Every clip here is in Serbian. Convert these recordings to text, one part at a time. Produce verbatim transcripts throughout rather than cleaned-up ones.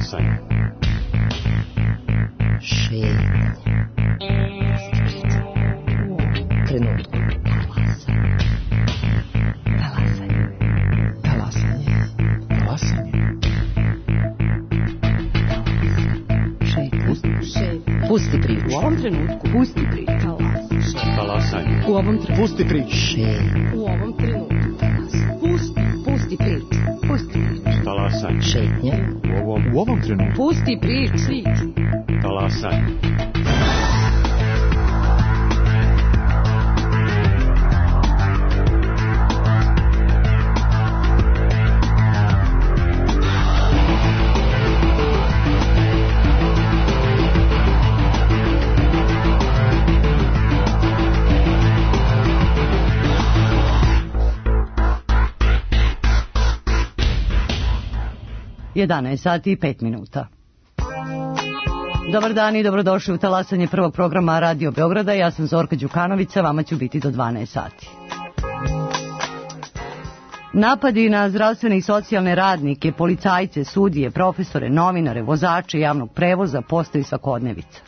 Talasanje. Šetnje. Trenutku. Talasanje. Talasanje. Talasanje. Šetnje. Pusti priču. U ovom trenutku. Pusti priču. Talasanje. U ovom trenutku. Pusti priču. Šetnje. U ovom trenutku. Pusti. Pusti priču. Pusti priču. Talasanje. Šetnje. U ovom, u ovom trenutku. Pusti priču. Talasanje. jedanaest sati i pet minuta. Dobar dan i dobrodošli u talasanje prvog programa Radio Beograda. Ja sam Zorka Đukanovića, vama ću biti do dvanaest sati. Napadi na zdravstvene i socijalne radnike, policajce, sudije, profesore, novinare, vozače javnog prevoza postaju svakodnevica.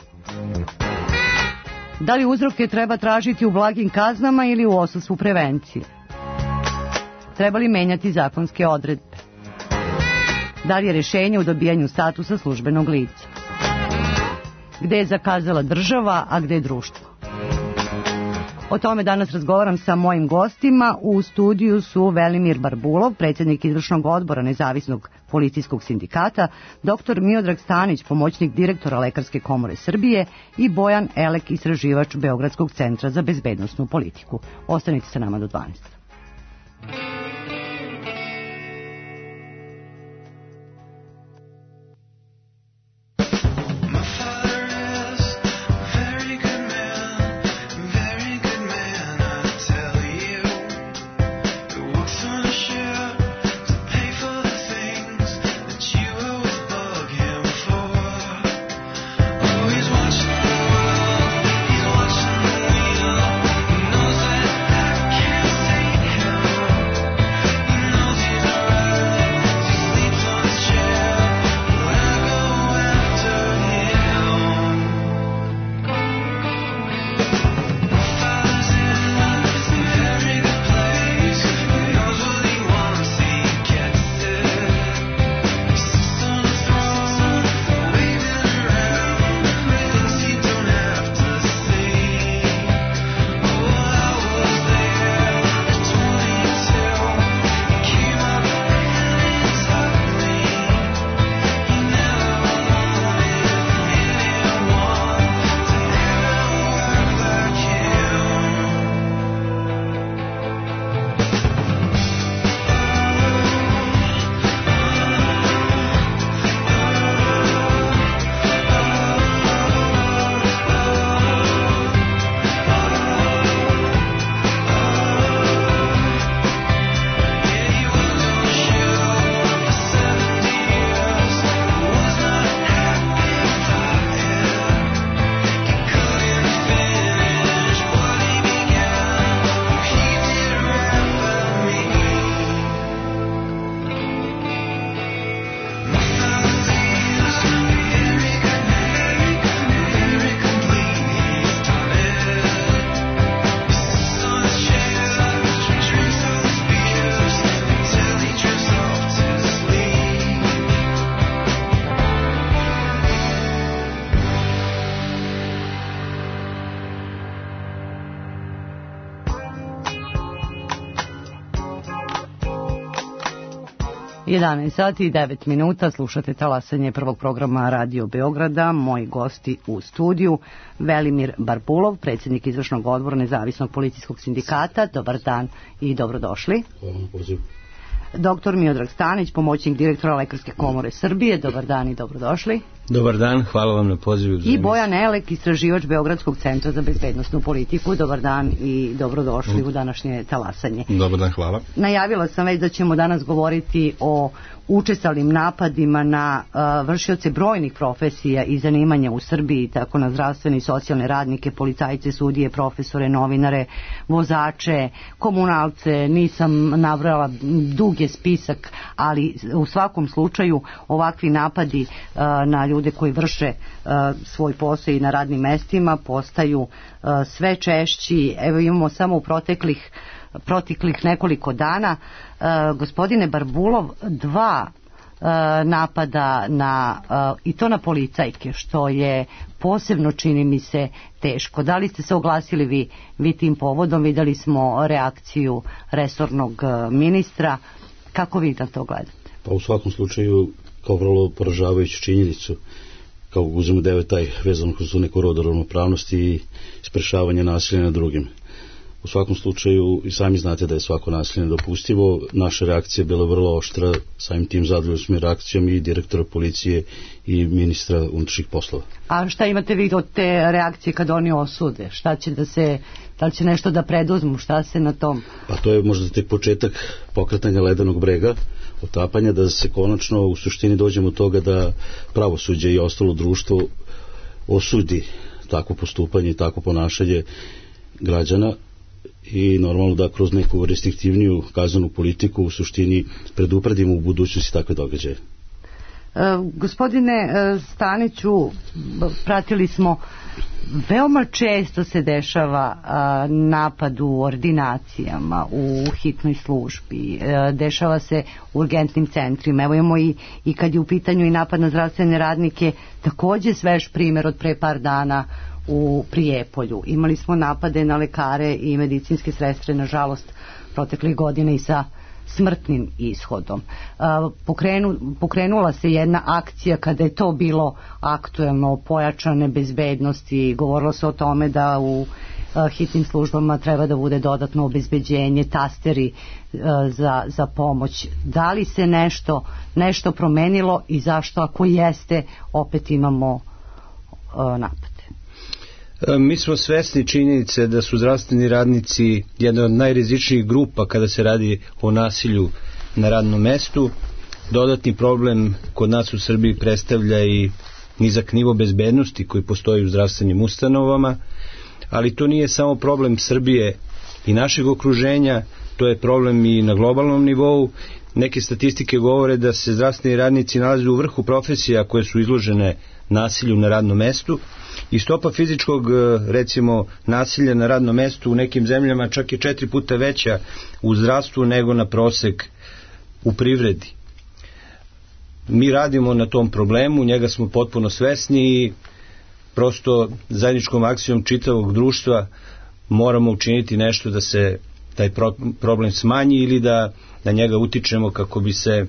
Da li uzroke treba tražiti u blagim kaznama ili u odsustvu prevencije? Treba li menjati zakonske odredbe? Da li je rješenje u dobijanju statusa službenog lica? Gde je zakazala država, a gde je društvo? O tome danas razgovaram sa mojim gostima. U studiju su Velimir Barbulov, predsjednik izvršnog odbora Nezavisnog policijskog sindikata, doktor Miodrag Stanić, pomoćnik direktora Lekarske komore Srbije i Bojan Elek, istraživač Beogradskog centra za bezbednosnu politiku. Ostanite sa nama do dvanaest. jedanaest sati i devet minuta, slušate talasanje prvog programa Radio Beograda. Moji gosti u studiju: Velimir Barbulov, predsjednik izvršnog odbora Nezavisnog policijskog sindikata. Dobar dan i dobrodošli. doktor Miodrag Stanić, pomoćnik direktora Lekarske komore Srbije. Dobar dan i dobrodošli. Dobar dan, hvala vam na pozivu. I Bojan Elek, istraživač Beogradskog centra za bezbednosnu politiku. Dobar dan i dobrodošli u današnje talasanje. Dobar dan, hvala. Najavila sam već da ćemo danas govoriti o učestalim napadima na uh, vršioce brojnih profesija i zanimanja u Srbiji, tako na zdravstvene i socijalne radnike, policajce, sudije, profesore, novinare, vozače, komunalce. Nisam nabrala, dug je spisak, ali u svakom slučaju ovakvi napadi uh, na ljude koji vrše uh, svoj posao i na radnim mestima postaju uh, sve češći. Evo imamo samo u proteklih proteklih nekoliko dana uh, gospodine Barbulov dva uh, napada na uh, i to na policajke, što je posebno, čini mi se, teško. Da li ste se oglasili vi, vi tim povodom? Videli smo reakciju resornog uh, ministra. Kako vi na to gledate? Pa u svakom slučaju kao vrlo poražavajuću činjenicu, kao uzmemo devetaj vezano kroz neku rodu ravnopravnosti i sprečavanje nasilja na drugim. U svakom slučaju i sami znate da je svako nasilje nedopustivo. Naša reakcija je bila vrlo oštra, samim tim zadovoljni smo reakcijom i direktora policije i ministra unutrašnjih poslova. A šta imate vi od te reakcije kad oni osude? Šta će da se, da li će nešto da preduzmu? Šta se na tom? Pa to je možda tek početak pokretanja ledenog brega, otapanja, da se konačno u suštini dođemo od toga da pravosuđe i ostalo društvo osudi takvo postupanje i takvo ponašanje građana i normalno da kroz neku restriktivniju kaznenu politiku u suštini predupredimo u budućnosti takve događaje. E, gospodine Staniću, pratili smo, veoma često se dešava a, napad u ordinacijama, u hitnoj službi, e, dešava se u urgentnim centrima. Evo imamo i, i kad je u pitanju i napad na zdravstvene radnike, takođe svež primjer od pre par dana u Prijepolju. Imali smo napade na lekare i medicinske sestre, nažalost, proteklih godina i sa smrtnim ishodom. Pokrenu, pokrenula se jedna akcija kada je to bilo aktuelno, pojačane bezbednosti, govorilo se o tome da u hitnim službama treba da bude dodatno obezbeđenje, tasteri za, za pomoć. Da li se nešto, nešto promenilo i zašto, ako jeste, opet imamo napad? Mi smo svesni činjenice da su zdravstveni radnici jedna od najrizičnijih grupa kada se radi o nasilju na radnom mestu. Dodatni problem kod nas u Srbiji predstavlja i nizak nivo bezbednosti koji postoji u zdravstvenim ustanovama, ali to nije samo problem Srbije i našeg okruženja, to je problem i na globalnom nivou. Neke statistike govore da se zdravstveni radnici nalaze u vrhu profesija koje su izložene nasilju na radnom mestu i stopa fizičkog, recimo, nasilja na radnom mestu u nekim zemljama čak je četiri puta veća u zdravstvu nego na prosek u privredi. Mi radimo na tom problemu, njega smo potpuno svesni i prosto zajedničkom akcijom čitavog društva moramo učiniti nešto da se taj problem smanji ili da na njega utičemo kako bi se...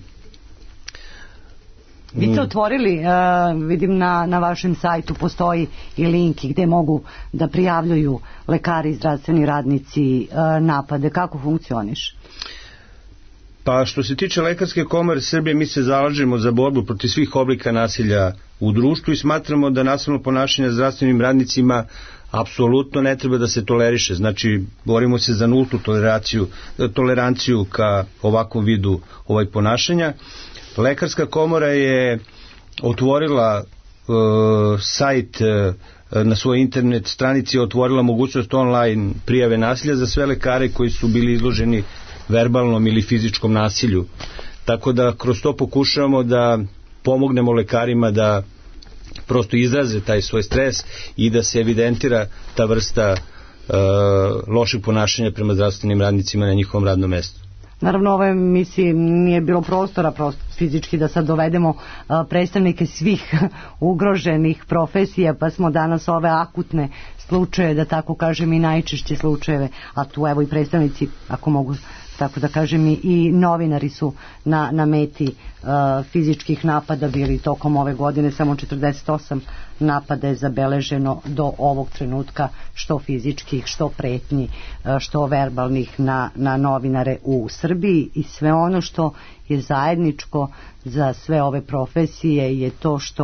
Vi ste otvorili, uh, vidim na, na vašem sajtu postoji i linki gde mogu da prijavljuju lekari i zdravstveni radnici uh, napade. Kako funkcioniš? Pa što se tiče Lekarske komore Srbije, mi se zalažemo za borbu protiv svih oblika nasilja u društvu i smatramo da nasilno ponašanje zdravstvenim radnicima apsolutno ne treba da se toleriše. Znači, borimo se za nultu toleranciju, toleranciju ka ovakvom vidu ovaj ponašanja. Lekarska komora je otvorila uh, sajt uh, na svojoj internet stranici, otvorila mogućnost online prijave nasilja za sve lekare koji su bili izloženi verbalnom ili fizičkom nasilju. Tako da kroz to pokušavamo da pomognemo lekarima da prosto izraze taj svoj stres i da se evidentira ta vrsta uh, lošeg ponašanja prema zdravstvenim radnicima na njihovom radnom mestu. Naravno, ove emisije nije bilo prostora prosto fizički da sad dovedemo a, predstavnike svih ugroženih profesija, pa smo danas ove akutne slučaje, da tako kažem, i najčešće slučajeve, a tu evo i predstavnici, ako mogu tako da kažem, i novinari su na, na meti uh, fizičkih napada bili tokom ove godine. Samo četrdeset osam napada je zabeleženo do ovog trenutka, što fizičkih, što pretnji, uh, što verbalnih na, na novinare u Srbiji. I sve ono što je zajedničko za sve ove profesije je to što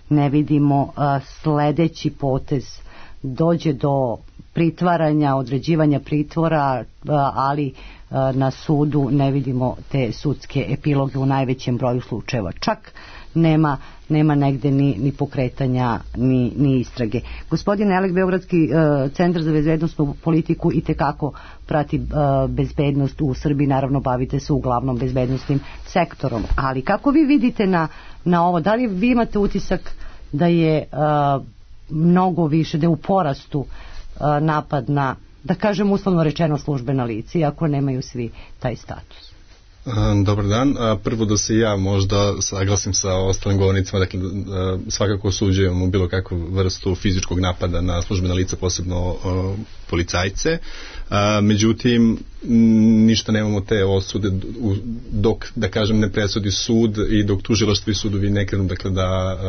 ne vidimo a, sledeći potez, dođe do pritvaranja, određivanja pritvora, a, ali a, na sudu ne vidimo te sudske epiloge u najvećem broju slučajeva. Čak nema, nema negde ni, ni pokretanja, ni, ni istrage. Gospodin Elek, Beogradski uh, centar za bezbednostnu politiku i tekako prati uh, bezbednost u Srbiji, naravno bavite se uglavnom bezbednostnim sektorom, ali kako vi vidite na, na ovo, da li vi imate utisak da je uh, mnogo više, da je u porastu uh, napad na, da kažem uslovno rečeno, službena lica, iako nemaju svi taj status? Dobar dan. Prvo da se ja možda saglasim sa ostalim govornicima, dakle svakako osuđujemo bilo kakvu vrstu fizičkog napada na službena lica, posebno policajce. Međutim, ništa nemamo te osude dok, da kažem, ne presudi sud i dok tužilaštvo i sudovi ne krenu, dakle, da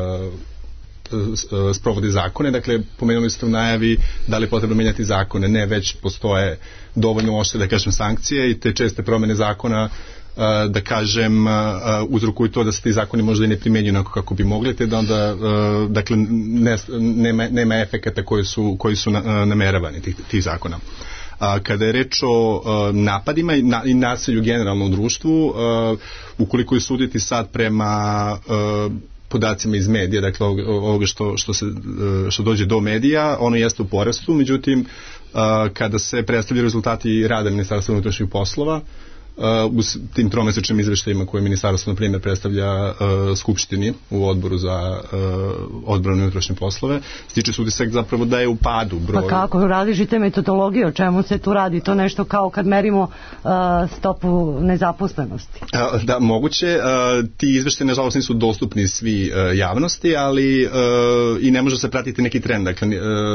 sprovodi zakone. Dakle, pomenuli ste u najavi da li je potrebno menjati zakone. Ne, već postoje dovoljno oštre, da kažem, sankcije i te česte promene zakona, da kažem, uzrokuju to da se ti zakoni možda i ne primenjuju onako kako bi mogli, te da onda, dakle, ne, nema, nema efekata koji su, koji su nameravani tih, tih zakona. Kada je reč o napadima i, na, i nasilju generalno u društvu, ukoliko je suditi sad prema podacima iz medija, dakle ovoga što, što, se, što dođe do medija, ono jeste u porastu, međutim, kada se predstavljaju rezultati rada Ministarstva unutrašnjih poslova, u tim tromesečnim izveštajima koje ministarstvo, na primjer, predstavlja uh, Skupštini u odboru za uh, odbranu i unutrašnje poslove, stiče se utisak zapravo da je u padu broj. Pa kako, različite metodologije, o čemu se tu radi? To nešto kao kad merimo uh, stopu nezaposlenosti. Uh, da, moguće. Uh, ti izveštaji, nažalost, nisu dostupni svi uh, javnosti, ali uh, i ne može se pratiti neki trend. Dakle, uh,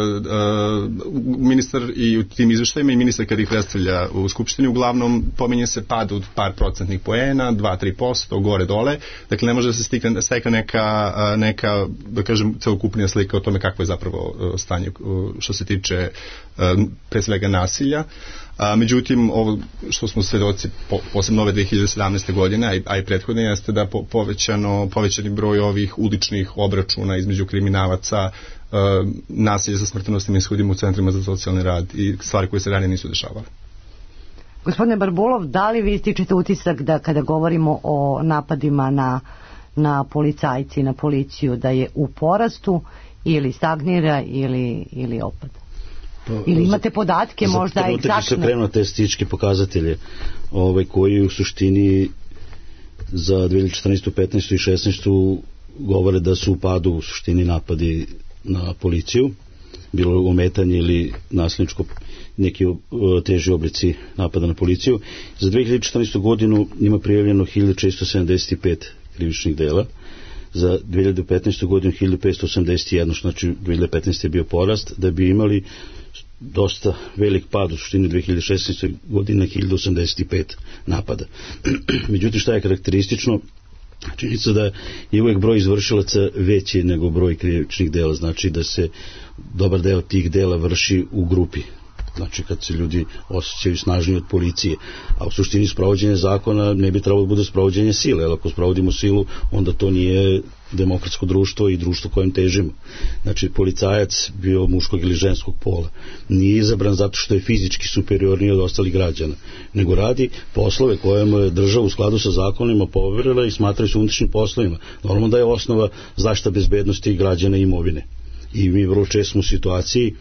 uh, ministar i u tim izveštajima i ministar kad ih predstavlja u Skupštini, uglavnom pominje se pad od par procentnih poena, dva do tri posto, gore dole. Dakle, ne može da se stikne, stekne neka, neka, da kažem, celokupnija slika o tome kakvo je zapravo stanje što se tiče pre svega nasilja. A, međutim, ovo što smo svedoci, po, posebno ove dve hiljade sedamnaeste. godine, a i, a i prethodne, jeste da po, povećano, povećani broj ovih uličnih obračuna između kriminalaca, uh, nasilja sa smrtnostnim ishodima u centrima za socijalni rad i stvari koje se ranije nisu dešavale. Gospodine Barbulov, da li vi stičete utisak da kada govorimo o napadima na, na policajci i na policiju da je u porastu ili stagnira ili, ili opada? Pa, ili imate podatke za, možda egzaktne? Zato se krenuo te statističke pokazatelje ovaj, koji u suštini za dve hiljade četrnaestu, petnaestu i šesnaestu govore da su u padu u suštini napadi na policiju, bilo ometanje ili nasilničko neki teži oblici napada na policiju. Za dve hiljade četrnaestu. godinu ima prijavljeno hiljadu četiristo sedamdeset pet krivičnih dela, za dve hiljade petnaestu. godinu hiljadu petsto osamdeset jedan, znači dve hiljade petnaeste. je bio porast, da bi imali dosta velik pad u suštini dve hiljade šesnaeste. godine hiljadu osamdeset pet napada. Međutim, šta je karakteristično? Činjenica da je uvijek broj izvršilaca veći nego broj krivičnih dela, znači da se dobar deo tih dela vrši u grupi, znači kad se ljudi osjećaju snažniji od policije, a u suštini sprovođenje zakona ne bi trebalo da bude sprovođenje sile, jer ako sprovodimo silu, onda to nije demokratsko društvo i društvo kojem težimo. Znači, policajac, bio muškog ili ženskog pola, nije izabran zato što je fizički superiorniji od ostalih građana, nego radi poslove koje mu je država u skladu sa zakonima poverila i smatraju se unutrašnjim poslovima. Normalno da je osnova zaštita bezbednosti građana i imovine. I mi vrlo često smo u situaciji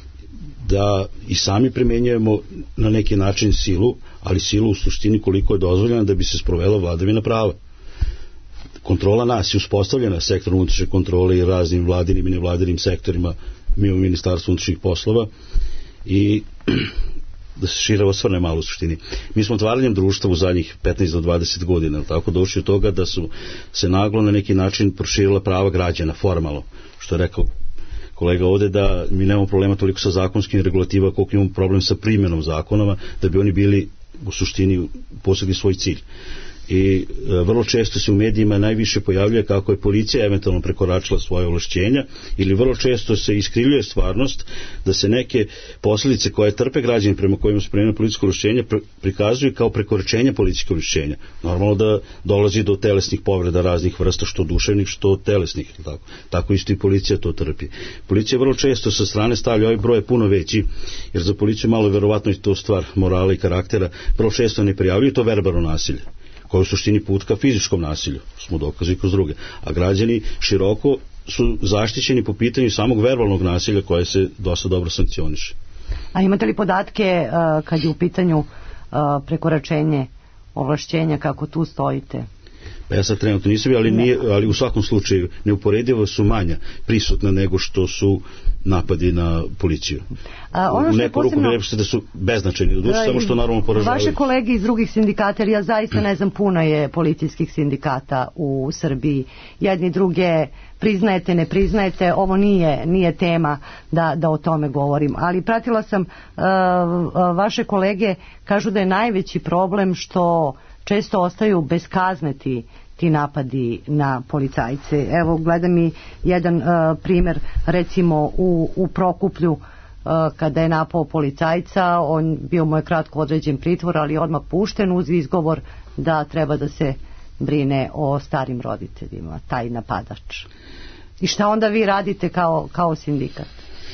da i sami primenjujemo na neki način silu, ali silu u suštini koliko je dozvoljena da bi se sprovela vladavina prava. Kontrola nas je uspostavljena sektorom unutrašnje kontrole i raznim vladinim i nevladinim sektorima, mi u Ministarstvu unutrašnjih poslova, i da se šire osvrne malo u suštini. Mi smo otvaranjem društva u zadnjih petnaest do dvadeset godina, tako došli od toga da su se naglo na neki način proširila prava građana, formalno, što je rekao kolega ovde, da mi nemamo problema toliko sa zakonskim regulativa koliko imamo problem sa primjenom zakonova, da bi oni bili u suštini postigli svoj cilj. i e, vrlo često se u medijima najviše pojavljuje kako je policija eventualno prekoračila svoje ovlašćenja, ili vrlo često se iskrivljuje stvarnost da se neke posljedice koje trpe građani prema kojima su primljena policijsko ovlašćenja pr prikazuju kao prekoračenje policijskog ovlašćenja. Normalno da dolazi do telesnih povreda raznih vrsta, što duševnih, što telesnih. Tako, tako isto i policija to trpi. Policija vrlo često sa strane stavlja, ovaj broj je puno veći, jer za policiju malo verovatno je to stvar morala i karaktera, vrlo često ne prijavljuju to verbalno nasilje, koje u suštini put ka fizičkom nasilju, smo dokazi kroz druge. A građani široko su zaštićeni po pitanju samog verbalnog nasilja koje se dosta dobro sankcioniše. A imate li podatke uh, kad je u pitanju uh, prekoračenje ovlašćenja, kako tu stojite? Pa ja sad trenutno nisam, ali, nije, ali u svakom slučaju neuporedivo su manja prisutna nego što su napadi na policiju. A, ono u neku ruku ne da su beznačajni, doduše, samo što naravno poražavaju. Vaše kolege iz drugih sindikata, jer ja zaista ne znam, puno je policijskih sindikata u Srbiji. Jedni druge priznajete, ne priznajete, ovo nije, nije tema da, da o tome govorim. Ali pratila sam, uh, vaše kolege kažu da je najveći problem što često ostaju bez kazne ti, ti napadi na policajce. Evo, gledam i jedan uh, primjer, recimo u, u Prokuplju, uh, kada je napao policajca, on bio mu je kratko određen pritvor, ali odmah pušten uz izgovor da treba da se brine o starim roditeljima, taj napadač. I šta onda vi radite kao, kao sindikat?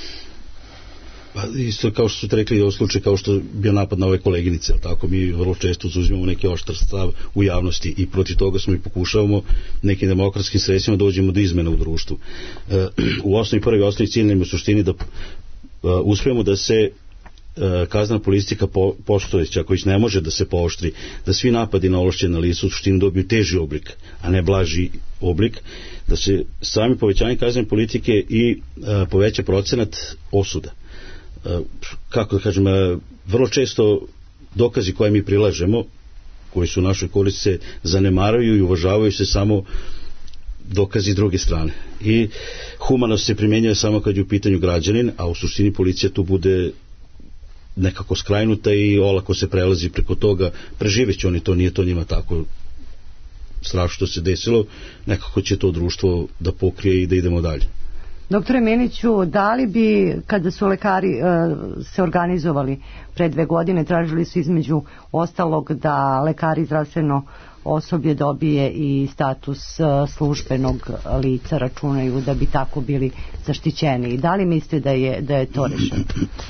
Pa isto kao što su rekli u slučaju kao što je bio napad na ove koleginice, tako mi vrlo često zauzimamo neki oštar stav u javnosti i protiv toga smo i pokušavamo nekim demokratskim sredstvima dođemo do izmena u društvu. E, u osnovi prvi osnovi cilj nam je u suštini da uh, uspijemo da se uh, kaznena politika po, postojeća, koja ne može da se pooštri, da svi napadi na ovlašćena lica u suštini dobiju teži oblik, a ne blaži oblik, da se sami povećanje kaznene politike i uh, poveća procenat osuda. Kako da kažem, vrlo često dokazi koje mi prilažemo, koji su u našoj koristi, se zanemaraju i uvažavaju se samo dokazi druge strane. I humanost se primjenjuje samo kad je u pitanju građanin, a u suštini policija tu bude nekako skrajnuta i olako se prelazi preko toga. Preživeći oni to, nije to njima tako strašno što se desilo, nekako će to društvo da pokrije i da idemo dalje. Doktore Miniću, da li bi, kada su lekari uh, se organizovali pre dve godine, tražili su između ostalog da lekari zdravstveno osoblje dobije i status uh, službenog lica, računaju da bi tako bili zaštićeni. Da li mislite da je, da je to rešeno?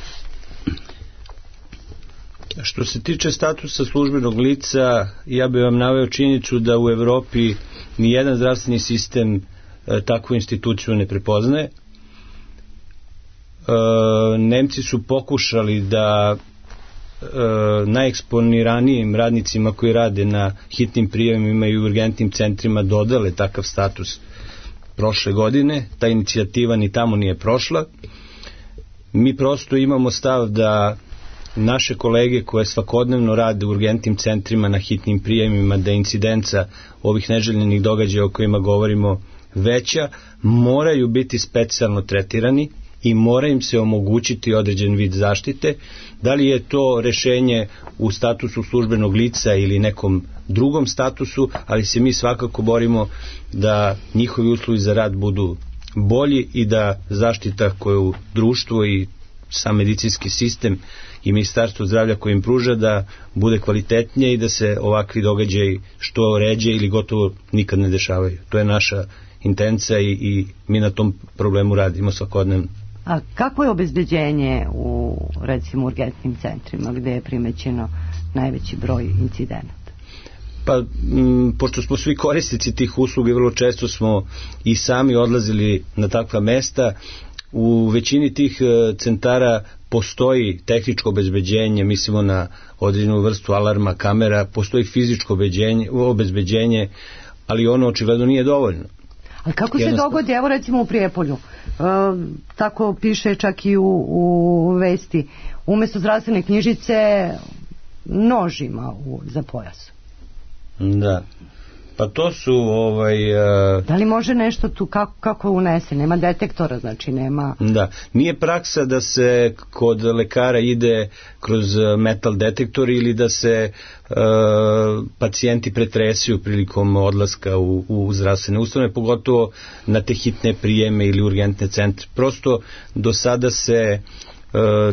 Što se tiče statusa službenog lica, ja bih vam naveo činjenicu da u Evropi nijedan zdravstveni sistem takvu instituciju ne prepoznaje. E, Nemci su pokušali da e, najeksponiranijim radnicima koji rade na hitnim prijemima i urgentnim centrima dodale takav status prošle godine. Ta inicijativa ni tamo nije prošla. Mi prosto imamo stav da naše kolege koje svakodnevno rade u urgentnim centrima na hitnim prijemima, da incidenca ovih neželjenih događaja o kojima govorimo veća, moraju biti specijalno tretirani i mora im se omogućiti određen vid zaštite. Da li je to rešenje u statusu službenog lica ili nekom drugom statusu, ali se mi svakako borimo da njihovi uslovi za rad budu bolji i da zaštita koju društvo i sam medicinski sistem i ministarstvo zdravlja koje im pruža da bude kvalitetnije i da se ovakvi događaji što ređe ili gotovo nikad ne dešavaju. To je naša intencija i, i mi na tom problemu radimo svakodnevno. A kako je obezbeđenje u, recimo, urgentnim centrima gde je primećeno najveći broj incidenata? Pa, m, pošto smo svi korisnici tih usluga i vrlo često smo i sami odlazili na takva mesta, u većini tih e, centara postoji tehničko obezbeđenje, mislimo na određenu vrstu alarma, kamera, postoji fizičko obezbeđenje, obezbeđenje, ali ono očigledno nije dovoljno. Ali kako se dogodi, evo recimo u Prijepolju, e, tako piše čak i u, u vesti, umjesto zdravstvene knjižice nožima u, za pojas. Da. Pa to su ovaj uh, Da li može nešto tu kako, kako unese? Nema detektora, znači nema... Da, nije praksa da se kod lekara ide kroz metal detektor ili da se uh, pacijenti pretresuju prilikom odlaska u, u zdravstvene ustanove, pogotovo na te hitne prijeme ili urgentne centre. Prosto do sada se uh,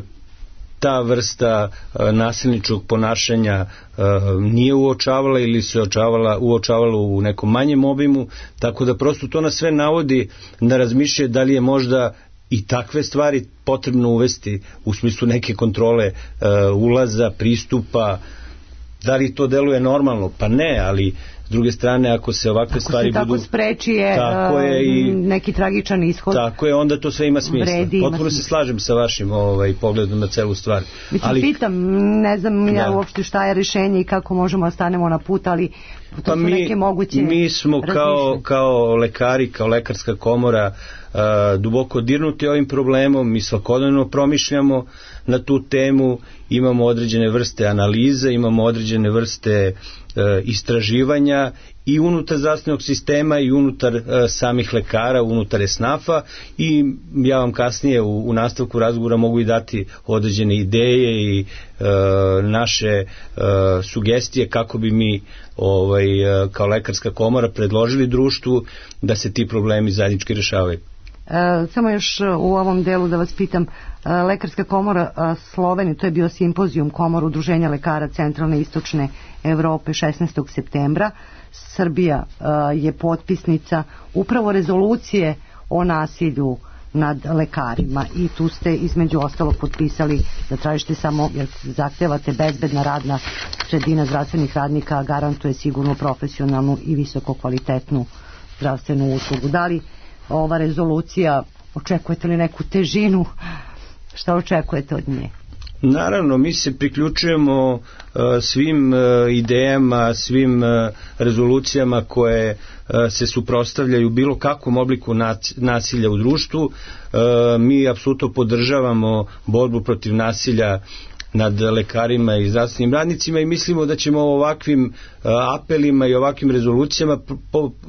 ta vrsta uh, nasilničkog ponašanja uh, nije uočavala ili se očavala, uočavala u nekom manjem obimu, tako da prosto to nas sve navodi na razmišljanje da li je možda i takve stvari potrebno uvesti u smislu neke kontrole uh, ulaza, pristupa. Da li to deluje normalno? Pa ne, ali s druge strane, ako se ovakve ako stvari se budu... tako spreči je, tako je i, neki tragičan ishod. Tako je, onda to sve ima smisla. Vredi, potpuno se slažem sa vašim ovaj, pogledom na celu stvar. Mislim, ali, pitam, ne znam da. ja uopšte šta je rešenje i kako možemo da stanemo na put, ali to pa su mi, neke moguće mi smo kao, kao lekari, kao lekarska komora uh, duboko dirnuti ovim problemom, mi svakodnevno promišljamo na tu temu, imamo određene vrste analize, imamo određene vrste uh, istraživanja i unutar zdravstvenog sistema i unutar uh, samih lekara, unutar esnafa, i ja vam kasnije u, u nastavku razgovora mogu i dati određene ideje i uh, naše uh, sugestije kako bi mi ovaj, uh, kao lekarska komora predložili društvu da se ti problemi zajednički rešavaju. E, samo još u ovom delu da vas pitam, e, Lekarska komora e, Slovenije, to je bio simpozijum komora Udruženja lekara centralne i istočne Evrope šesnaestog septembra. Srbija e, je potpisnica upravo rezolucije o nasilju nad lekarima i tu ste između ostalog potpisali da tražite samo, jer zahtevate bezbedna radna sredina zdravstvenih radnika garantuje sigurnu, profesionalnu i visoko kvalitetnu zdravstvenu uslugu. Da li ova rezolucija, očekujete li neku težinu? Šta očekujete od nje? Naravno, mi se priključujemo uh, svim uh, idejama, svim uh, rezolucijama koje uh, se suprotstavljaju bilo kakvom obliku nasilja u društvu. Uh, mi apsolutno podržavamo borbu protiv nasilja nad lekarima i zdravstvenim radnicima i mislimo da ćemo ovakvim uh, apelima i ovakvim rezolucijama po, uh,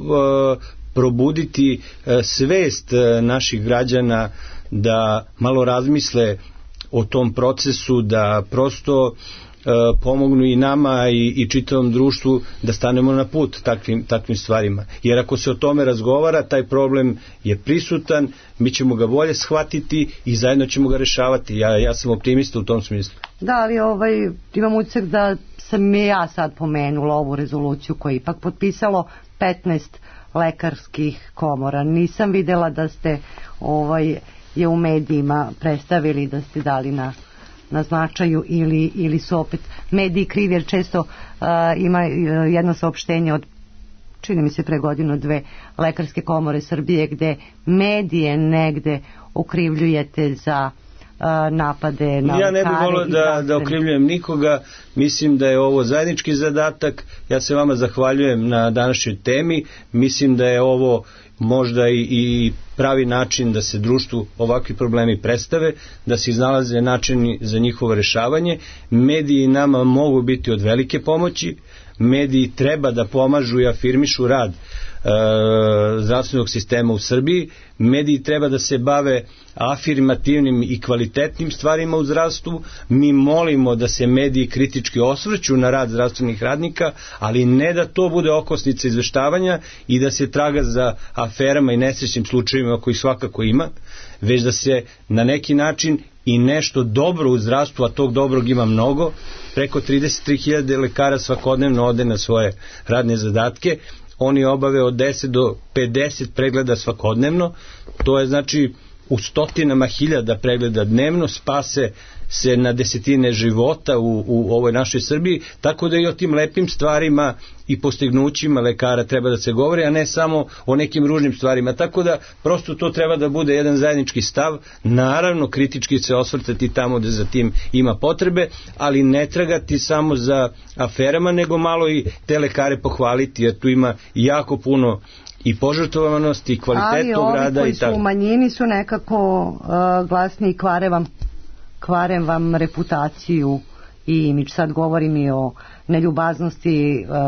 probuditi uh, svest uh, naših građana da malo razmisle o tom procesu, da prosto e, pomognu i nama i, i čitavom društvu da stanemo na put takvim, takvim stvarima. Jer ako se o tome razgovara, taj problem je prisutan, mi ćemo ga bolje shvatiti i zajedno ćemo ga rešavati. Ja, ja sam optimista u tom smislu. Da, ali ovaj, imam utisak da sam i ja sad pomenula ovu rezoluciju koja je ipak potpisalo petnaest lekarskih komora. Nisam videla da ste ovaj je u medijima predstavili, da ste dali na, na značaju ili, ili su opet mediji krivi, jer često uh, ima uh, jedno saopštenje od čini mi se pre godinu dve Lekarske komore Srbije gde medije negde okrivljujete za uh, napade na ja ne bih volio da, da okrivljujem nikoga, mislim da je ovo zajednički zadatak. Ja se vama zahvaljujem na današnjoj temi, mislim da je ovo možda i, i pravi način da se društvu ovakvi problemi predstave, da se iznalaze načini za njihovo rešavanje. Mediji nama mogu biti od velike pomoći, mediji treba da pomažu i afirmišu rad e, zdravstvenog sistema u Srbiji, mediji treba da se bave afirmativnim i kvalitetnim stvarima u zdravstvu. Mi molimo da se mediji kritički osvrću na rad zdravstvenih radnika, ali ne da to bude okosnica izveštavanja i da se traga za aferama i nesrećnim slučajevima koji svakako ima, već da se na neki način i nešto dobro u zdravstvu, a tog dobrog ima mnogo, preko trideset tri hiljade lekara svakodnevno ode na svoje radne zadatke, oni obave od deset do pedeset pregleda svakodnevno, to je znači u stotinama hiljada pregleda dnevno, spase se na desetine života u, u ovoj našoj Srbiji, tako da i o tim lepim stvarima i postignućima lekara treba da se govori, a ne samo o nekim ružnim stvarima, tako da prosto to treba da bude jedan zajednički stav, naravno kritički se osvrtati tamo da za tim ima potrebe, ali ne tragati samo za aferama, nego malo i te lekare pohvaliti, jer tu ima jako puno i požrtvovanosti i kvalitetnog rada i tako. Ali ovi koji su u manjini su nekako uh, glasni i kvare vam, kvare vam reputaciju i imidž. Sad govorim i o neljubaznosti uh,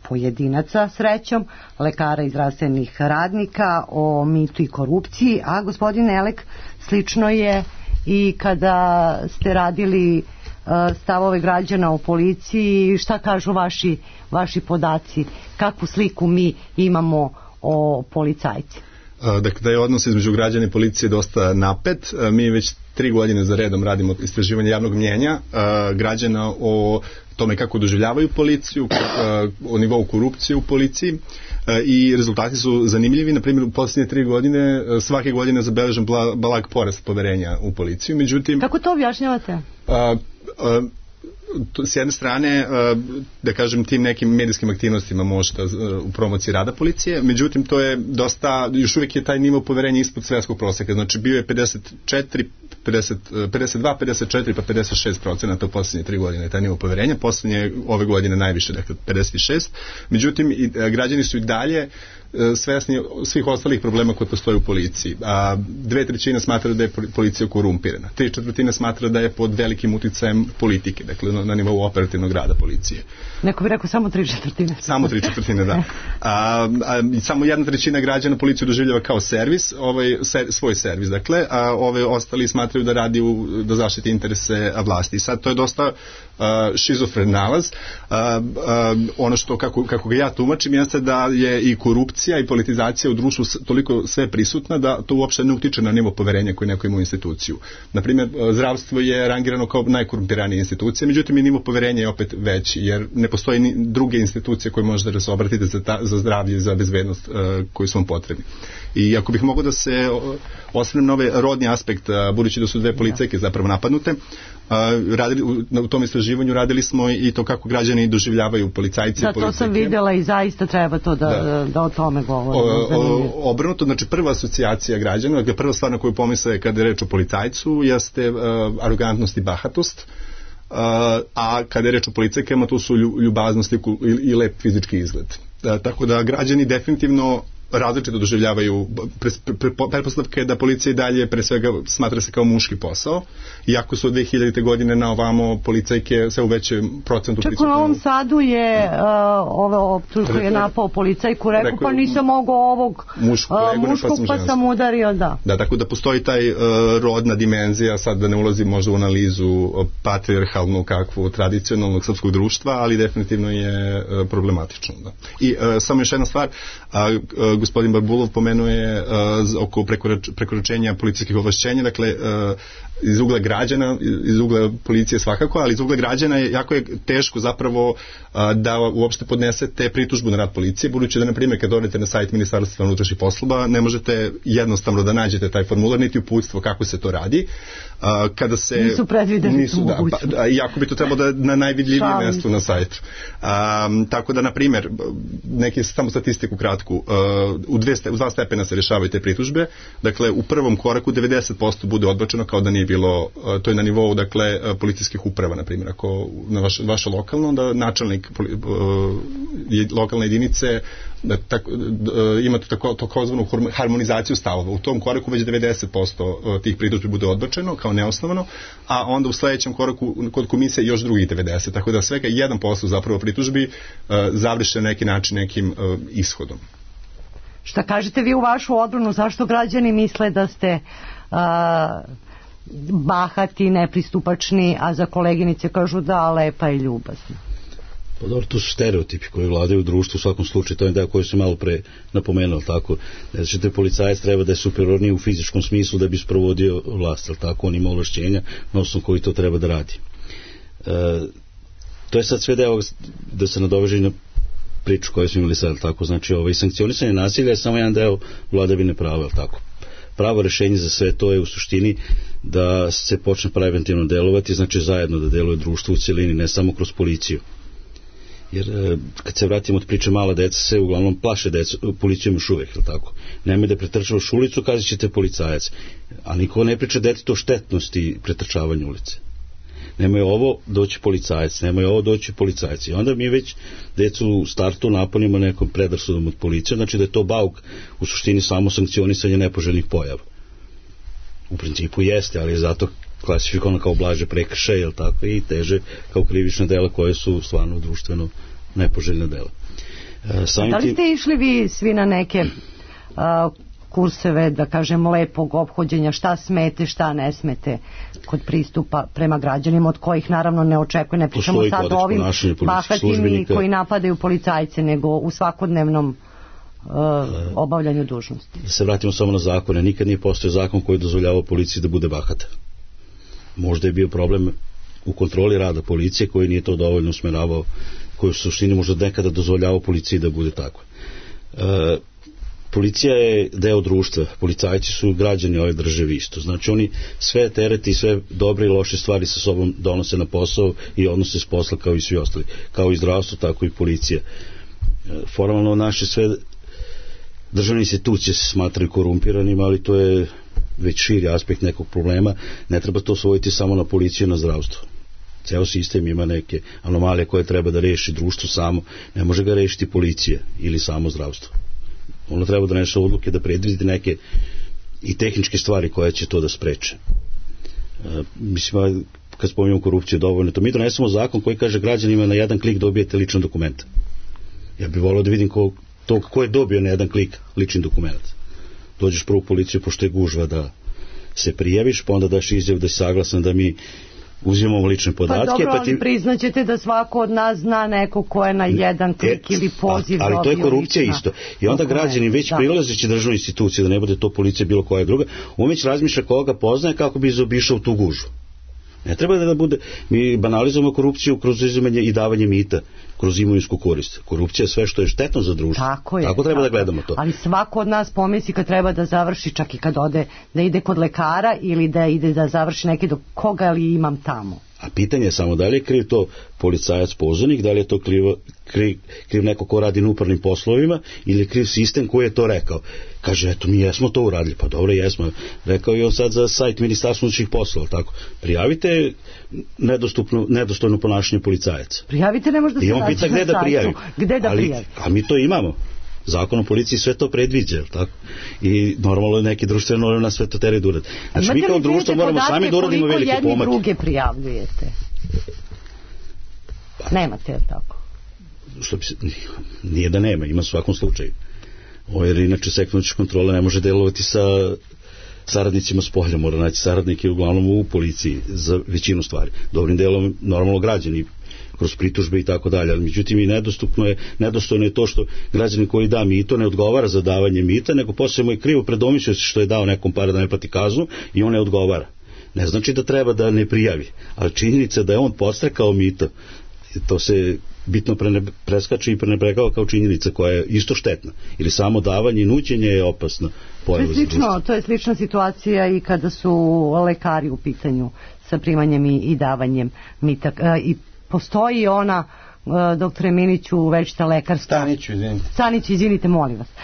pojedinaca srećom, lekara i zdravstvenih radnika, o mitu i korupciji, a gospodin Elek, slično je i kada ste radili stavove građana u policiji, šta kažu vaši, vaši podaci, kakvu sliku mi imamo o policajci? Dakle, da je odnos između građana i policije dosta napet. Mi već tri godine za redom radimo istraživanje javnog mnjenja građana o tome kako doživljavaju policiju, o nivou korupcije u policiji, i rezultati su zanimljivi. Na primjer, u posljednje tri godine svake godine zabeležen blag porast poverenja u policiju. Međutim, kako to objašnjavate? A, a, s jedne strane, da kažem, tim nekim medijskim aktivnostima možda u promociji rada policije, međutim to je dosta, još uvijek je taj nivo poverenja ispod svetskog proseka, znači bio je pedeset četiri, pedeset, pedeset dva, pedeset četiri pa pedeset šest procenata u posljednje tri godine, taj nivo poverenja, posljednje ove godine najviše, dakle pedeset šest, međutim i građani su i dalje svesni svih ostalih problema koje postoje u policiji. A dve trećine smatra da je policija korumpirana. Tri četvrtine smatra da je pod velikim uticajem politike, dakle na, na nivou operativnog rada policije. Neko bi rekao samo tri četvrtine. Samo tri četvrtine, da. A, a, samo jedna trećina građana policiju doživljava kao servis, ovaj, ser, svoj servis, dakle, a ove ostali smatraju da radi u, da zaštiti interese vlasti. I sad to je dosta Uh, šizofren nalaz. Uh, uh, ono što, kako, kako ga ja tumačim, jeste da je i korupcija i politizacija u društvu toliko sve prisutna da to uopšte ne utiče na nivo poverenja koji neko ima u instituciju. Naprimjer, zdravstvo je rangirano kao najkorumpiranija institucija, međutim i nivo poverenja je opet veći, jer ne postoji ni druge institucije koje možete da se obratite za, ta, za zdravlje i za bezbednost uh, koji su vam potrebni. I ako bih mogao da se osvrnem na ovaj rodni aspekt, uh, budući da su dve policajke zapravo napadnute, Uh, radili, u, u tom istraživanju radili smo i to kako građani doživljavaju policajce. Da, to sam vidjela i zaista treba to da, da. da o tome govorimo. O, o, obrnuto, znači prva asocijacija građana, dakle prva stvar na koju pomisle kada je reč o policajcu jeste uh, arogantnost i bahatost, uh, a kada je reč o policajkama to su ljubaznost i, i, i lep fizički izgled. Uh, tako da građani definitivno različito doživljavaju. Pretpostavka je da policija i dalje pre svega smatra se kao muški posao, iako su od dve hiljadite godine na ovamo policajke sve u većem procentu prisutne. Čak u Novom Sadu je uh, ove optužbe je napao policajku, rekao, rekao pa nisam mogao ovog muškog, uh, muškog pa sam, pa sam udario, da. Da, tako da postoji taj uh, rodna dimenzija, sad da ne ulazim možda u analizu patrijarhalnu kakvu tradicionalnog srpskog društva, ali definitivno je uh, problematično. Da. I uh, samo još jedna stvar, uh, uh, gospodin Barbulov pomenuje uh, oko prekorač, prekoračenja policijskih ovlašćenja, dakle uh, iz ugla građana, iz ugla policije svakako, ali iz ugla građana je jako je teško zapravo uh, da uopšte podnesete pritužbu na rad policije, budući da, na primjer, kad odete na sajt Ministarstva unutrašnjih poslova, ne možete jednostavno da nađete taj formular, niti uputstvo kako se to radi. Uh, kada se... Nisu predvideli nisu, da, pa, iako bi to trebalo da na najvidljivijem mjestu na sajtu. Um, tako da, na primjer, neki samo statistiku kratku, uh, u, dve ste, u dva stepena se rješavaju te pritužbe, dakle u prvom koraku devedeset posto bude odbačeno kao da nije bilo, to je na nivou, dakle, policijskih uprava, na primjer, ako na vaš, vaše lokalno, onda načelnik lokalne jedinice da, tako, da, ima tako, takozvanu harmonizaciju stavova. U tom koraku već devedeset posto tih pritužbi bude odbačeno kao neosnovano, a onda u sljedećem koraku kod komisije još drugih devedeset, tako da svega jedan posto zapravo pritužbi završe na neki način nekim ishodom. Šta kažete vi u vašu odbranu, zašto građani misle da ste a, bahati, nepristupačni, a za koleginice kažu da, lepa i ljubazna? Pa dobro, to su stereotipi koji vladaju u društvu, u svakom slučaju, to je da koji se malo pre napomenuo, tako, znači te policajac treba da je superiorniji u fizičkom smislu da bi sprovodio vlast, ali tako, on ima ovlašćenja na osnovu koji to treba da radi. E, to je sad sve da, da se nadoveže na priču koju smo imali sad, tako, znači ovaj, sankcionisanje nasilja je samo jedan deo vladavine prava, tako. Pravo rješenje za sve to je u suštini da se počne preventivno delovati, znači zajedno da deluje društvo u cjelini, ne samo kroz policiju. Jer kad se vratimo od priče mala deca se uglavnom plaše deca, policijom još uvijek, je tako? Nemoj da pretrčavaš ulicu, kazat ćete policajac. A niko ne priča detetu o štetnosti pretrčavanja ulice. Nemoj ovo doći policajac, nemoj ovo doći policajac. I onda mi već decu u startu napunimo nekom predrasudom od policije, znači da je to bauk u suštini samo sankcionisanje nepoželjnih pojava. U principu jeste, ali je zato klasifikovano kao blaže prekršaje, jel tako, i teže kao krivična dela koje su stvarno društveno nepoželjna dela. E, da li ste išli vi svi na neke a, kurseve, da kažem, lepog ophođenja, šta smete, šta ne smete kod pristupa prema građanima, od kojih naravno ne očekuje, ne pričamo sad o ovim bahatimi koji napadaju policajce, nego u svakodnevnom uh, obavljanju dužnosti. Da se vratimo samo na zakone, nikad nije postojao zakon koji dozvoljava policiji da bude bahata. Možda je bio problem u kontroli rada policije koji nije to dovoljno usmeravao, koji u suštini možda nekada dozvoljavao policiji da bude tako. Uh, Policija je deo društva, policajci su građani ove države isto. Znači oni sve tereti i sve dobre i loše stvari sa sobom donose na posao i odnose s posla kao i svi ostali. Kao i zdravstvo, tako i policija. Formalno naše sve državne institucije se smatraju korumpiranima, ali to je već širi aspekt nekog problema. Ne treba to svojiti samo na policiju i na zdravstvo. Ceo sistem ima neke anomalije koje treba da reši društvo samo. Ne može ga rešiti policija ili samo zdravstvo. Ono treba da donese odluke, da predvidi neke i tehničke stvari koje će to da spreče. E, mislim, kad spominjamo korupciju, dovoljno to. Mi donesemo zakon koji kaže građanima na jedan klik dobijete ličan dokument. Ja bih volio da vidim ko, to, ko je dobio na jedan klik lični dokument. Dođeš prvo u policiju, pošto je gužva da se prijaviš, pa onda daš izjavu da si saglasan da mi uzimamo lične podatke. Pa dobro, pa ti... ali priznaćete da svako od nas zna neko ko je na jedan klik e, ili poziv dobio. Ali to je korupcija isto. I onda građani već da. prilazeći državnoj instituciji, da ne bude to policija bilo koja druga, on već razmišlja koga poznaje kako bi zaobišao tu gužu. Ne treba da bude, mi banalizujemo korupciju kroz uzimanje i davanje mita, kroz imovinsku korist. Korupcija je sve što je štetno za društvo. Tako je. Tako treba tako. da gledamo to. Ali svako od nas pomisli kad treba da završi, čak i kad ode, da ide kod lekara ili da ide da završi neki do koga li imam tamo. A pitanje je samo da li je kriv to policajac pozornik, da li je to kriv, kriv, kriv neko ko radi na upravnim poslovima ili je kriv sistem koji je to rekao. Kaže, eto, mi jesmo to uradili. Pa dobro, jesmo. Rekao je on sad za sajt Ministarstva unutrašnjih poslova, tako. Prijavite nedostupno, nedostojno ponašanje policajaca. Prijavite, ne može da se I on pita gde da prijavi. Gde da ali, prijavi? A mi to imamo. Zakon o policiji sve to predviđa, tako? I normalno je neki društveni norme na sve to teret urad. Znači, mi kao društvo moramo sami da uradimo velike pomake. Koliko jedni druge prijavljujete? Nemate, je tako? Što bi se, nije da nema, ima u svakom slučaju. O, jer inače sektornička kontrola ne može delovati sa saradnicima s polja, mora naći saradnike uglavnom u policiji za većinu stvari. Dobrim delom normalno građani kroz pritužbe i tako dalje, ali međutim i nedostupno je, nedostojno je to što građanin koji da mito ne odgovara za davanje mita, nego poslije mu je krivo predomislio se što je dao nekom para da ne plati kaznu i on ne odgovara. Ne znači da treba da ne prijavi, ali činjenica da je on podstrekao mito, to se bitno preskače i prenebregava kao činjenica koja je isto štetna. Ili samo davanje i nuđenje je opasno. To je slično, to je slična situacija i kada su lekari u pitanju sa primanjem i, i davanjem mita. E, I postoji ona, e, doktore Miliću, večita lekarska... Staniću, izvinite. Staniću, izvinite, molim vas.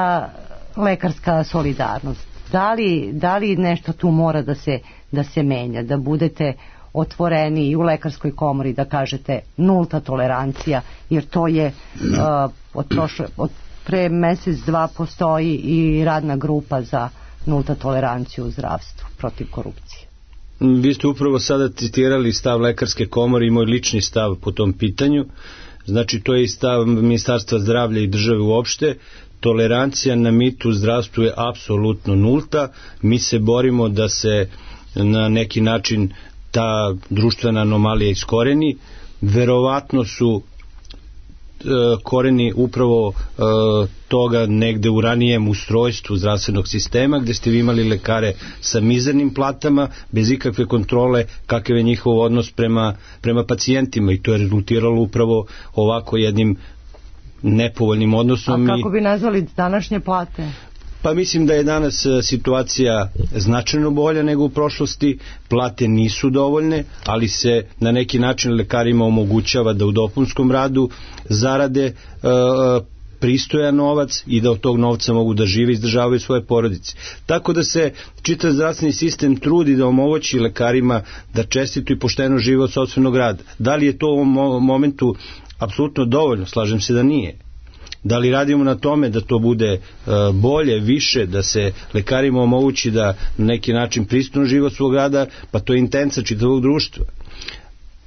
E, lekarska solidarnost. Da li, da li nešto tu mora da se, da se menja, da budete otvoreni i u lekarskoj komori, da kažete nulta tolerancija, jer to je uh, od, prošle, od pre mesec dva postoji i radna grupa za nulta toleranciju u zdravstvu protiv korupcije. Vi ste upravo sada citirali stav lekarske komore i moj lični stav po tom pitanju. Znači to je i stav Ministarstva zdravlja i države uopšte. Tolerancija na mitu u zdravstvu je apsolutno nulta. Mi se borimo da se na neki način ta društvena anomalija iskoreni. Verovatno su e, koreni upravo e, toga negde u ranijem ustrojstvu zdravstvenog sistema, gde ste vi imali lekare sa mizernim platama, bez ikakve kontrole kakav je njihov odnos prema, prema pacijentima, i to je rezultiralo upravo ovako jednim nepovoljnim odnosom. A kako bi nazvali današnje plate? Pa mislim da je danas situacija značajno bolja nego u prošlosti, plate nisu dovoljne, ali se na neki način lekarima omogućava da u dopunskom radu zarade e, pristojan novac i da od tog novca mogu da žive i izdržavaju svoje porodice. Tako da se čitav zdravstveni sistem trudi da omogući lekarima da čestito i pošteno žive od sopstvenog rada. Da li je to u ovom momentu apsolutno dovoljno? Slažem se da nije. Da li radimo na tome da to bude uh, bolje, više, da se lekarima omogući da na neki način pristojno žive od svog rada? Pa to je intenca čitavog društva.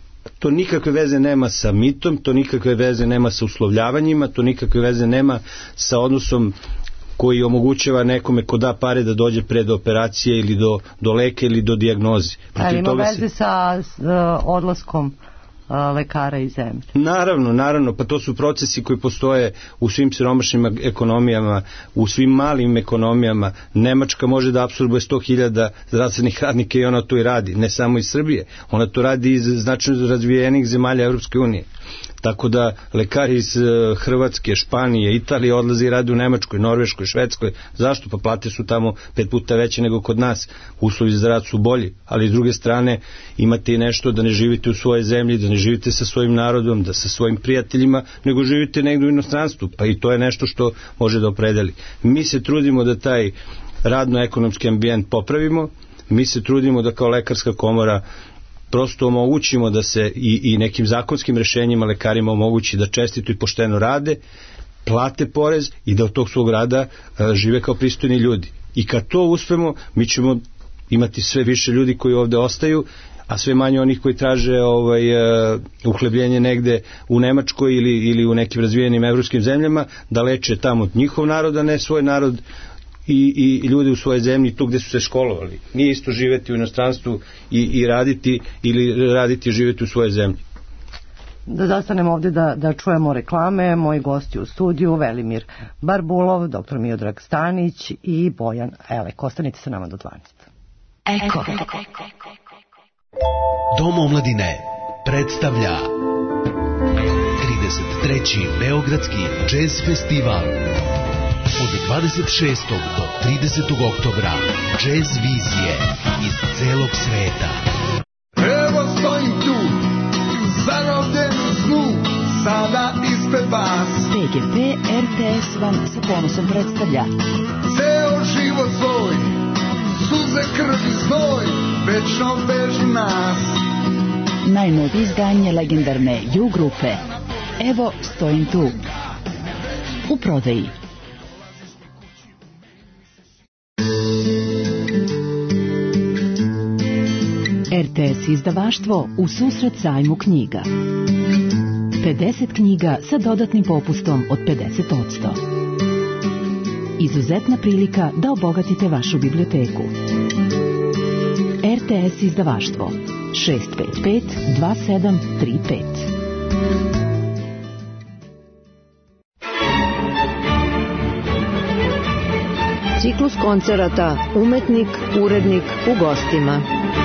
To nikakve veze nema sa mitom, to nikakve veze nema sa uslovljavanjima, to nikakve veze nema sa odnosom koji omogućava nekome ko da pare da dođe pre do operacije ili do, do leke ili do dijagnoze. Ali ima veze se... sa uh, odlaskom uh, lekara iz zemlje. Naravno, naravno, pa to su procesi koji postoje u svim siromašnim ekonomijama, u svim malim ekonomijama. Nemačka može da apsorbuje sto hiljada zdravstvenih radnika i ona to i radi, ne samo iz Srbije. Ona to radi iz značajno razvijenih zemalja Evropske unije. Tako da lekari iz Hrvatske, Španije, Italije odlaze i rade u Nemačkoj, Norveškoj, Švedskoj. Zašto? Pa plate su tamo pet puta veće nego kod nas. Uslovi za rad su bolji, ali s druge strane imate i nešto da ne živite u svojoj zemlji, da ne živite sa svojim narodom, da sa svojim prijateljima, nego živite negdje u inostranstvu. Pa i to je nešto što može da opredeli. Mi se trudimo da taj radno-ekonomski ambijent popravimo, mi se trudimo da kao lekarska komora prosto omogućimo da se i, i nekim zakonskim rešenjima lekarima omogući da čestito i pošteno rade, plate porez i da od tog svog rada a, žive kao pristojni ljudi. I kad to uspemo, mi ćemo imati sve više ljudi koji ovde ostaju, a sve manje onih koji traže ovaj, a, uhlebljenje negde u Nemačkoj ili, ili u nekim razvijenim evropskim zemljama, da leče tamo njihov narod, a ne svoj narod I, i ljudi u svojoj zemlji tu gde su se školovali. Nije isto živeti u inostranstvu i, i raditi ili raditi i živeti u svojoj zemlji. Da zastanemo ovdje da, da čujemo reklame. Moji gosti u studiju Velimir Barbulov, doktor Miodrag Stanić i Bojan Elek. Ostanite sa nama do dvanaest. Eko. Dom omladine predstavlja trideset treći Beogradski džez festival. Od dvadeset šestog do tridesetog oktobra džez vizije iz celog sveta. Evo stojim tu, zarobljen u snu, sada ispred vas. P G P R T S vam sa ponosom predstavlja Ceo život svoj, suze, krv i znoj, večno vežu nas. najnovije izdanje legendarne U grupe Evo stojim tu. U prodaji. R T S izdavaštvo u susret sajmu knjiga. pedeset knjiga sa dodatnim popustom od pedeset posto. Izuzetna prilika da obogatite vašu biblioteku. R T S izdavaštvo šest pet pet dva sedam tri pet. Ciklus koncerata Umetnik, urednik u gostima.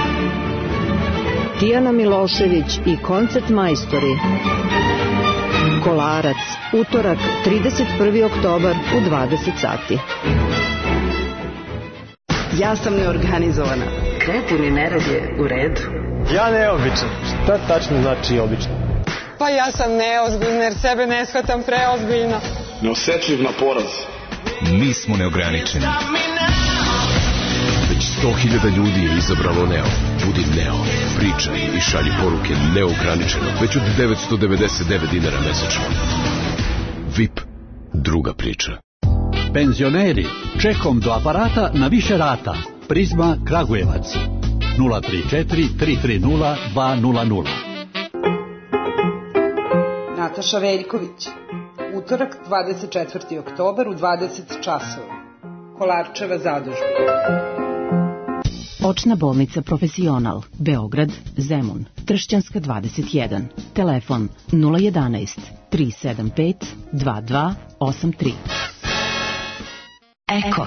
Tijana Milošević i koncert majstori. Kolarac, utorak, trideset prvi oktobar u dvadeset sati. Ja sam neorganizovana. Kreativni nered je u redu. Ja neobičan. Šta tačno znači obično? Pa ja sam neozbiljna jer sebe ne shvatam preozbiljno. Neosetljiv na poraz. Mi smo neograničeni. Već sto hiljada ljudi je izabralo Neo. Budi Neo, pričaj i šalji poruke neograničeno, već od devetsto devedeset devet dinara mesečno. V I P, druga priča. Penzioneri, čekom do aparata na više rata. Prizma Kragujevac. nula tri četiri tri tri nula dva nula nula. Nataša Veljković. Utorak, dvadeset četvrti oktobar u dvadeset časova. Kolarčeva zadužba. Očna bolnica Profesional, Beograd, Zemun, Tršćanska dvadeset jedan. Telefon nula jedanaest tri sedam pet dva dva osam tri. Eko.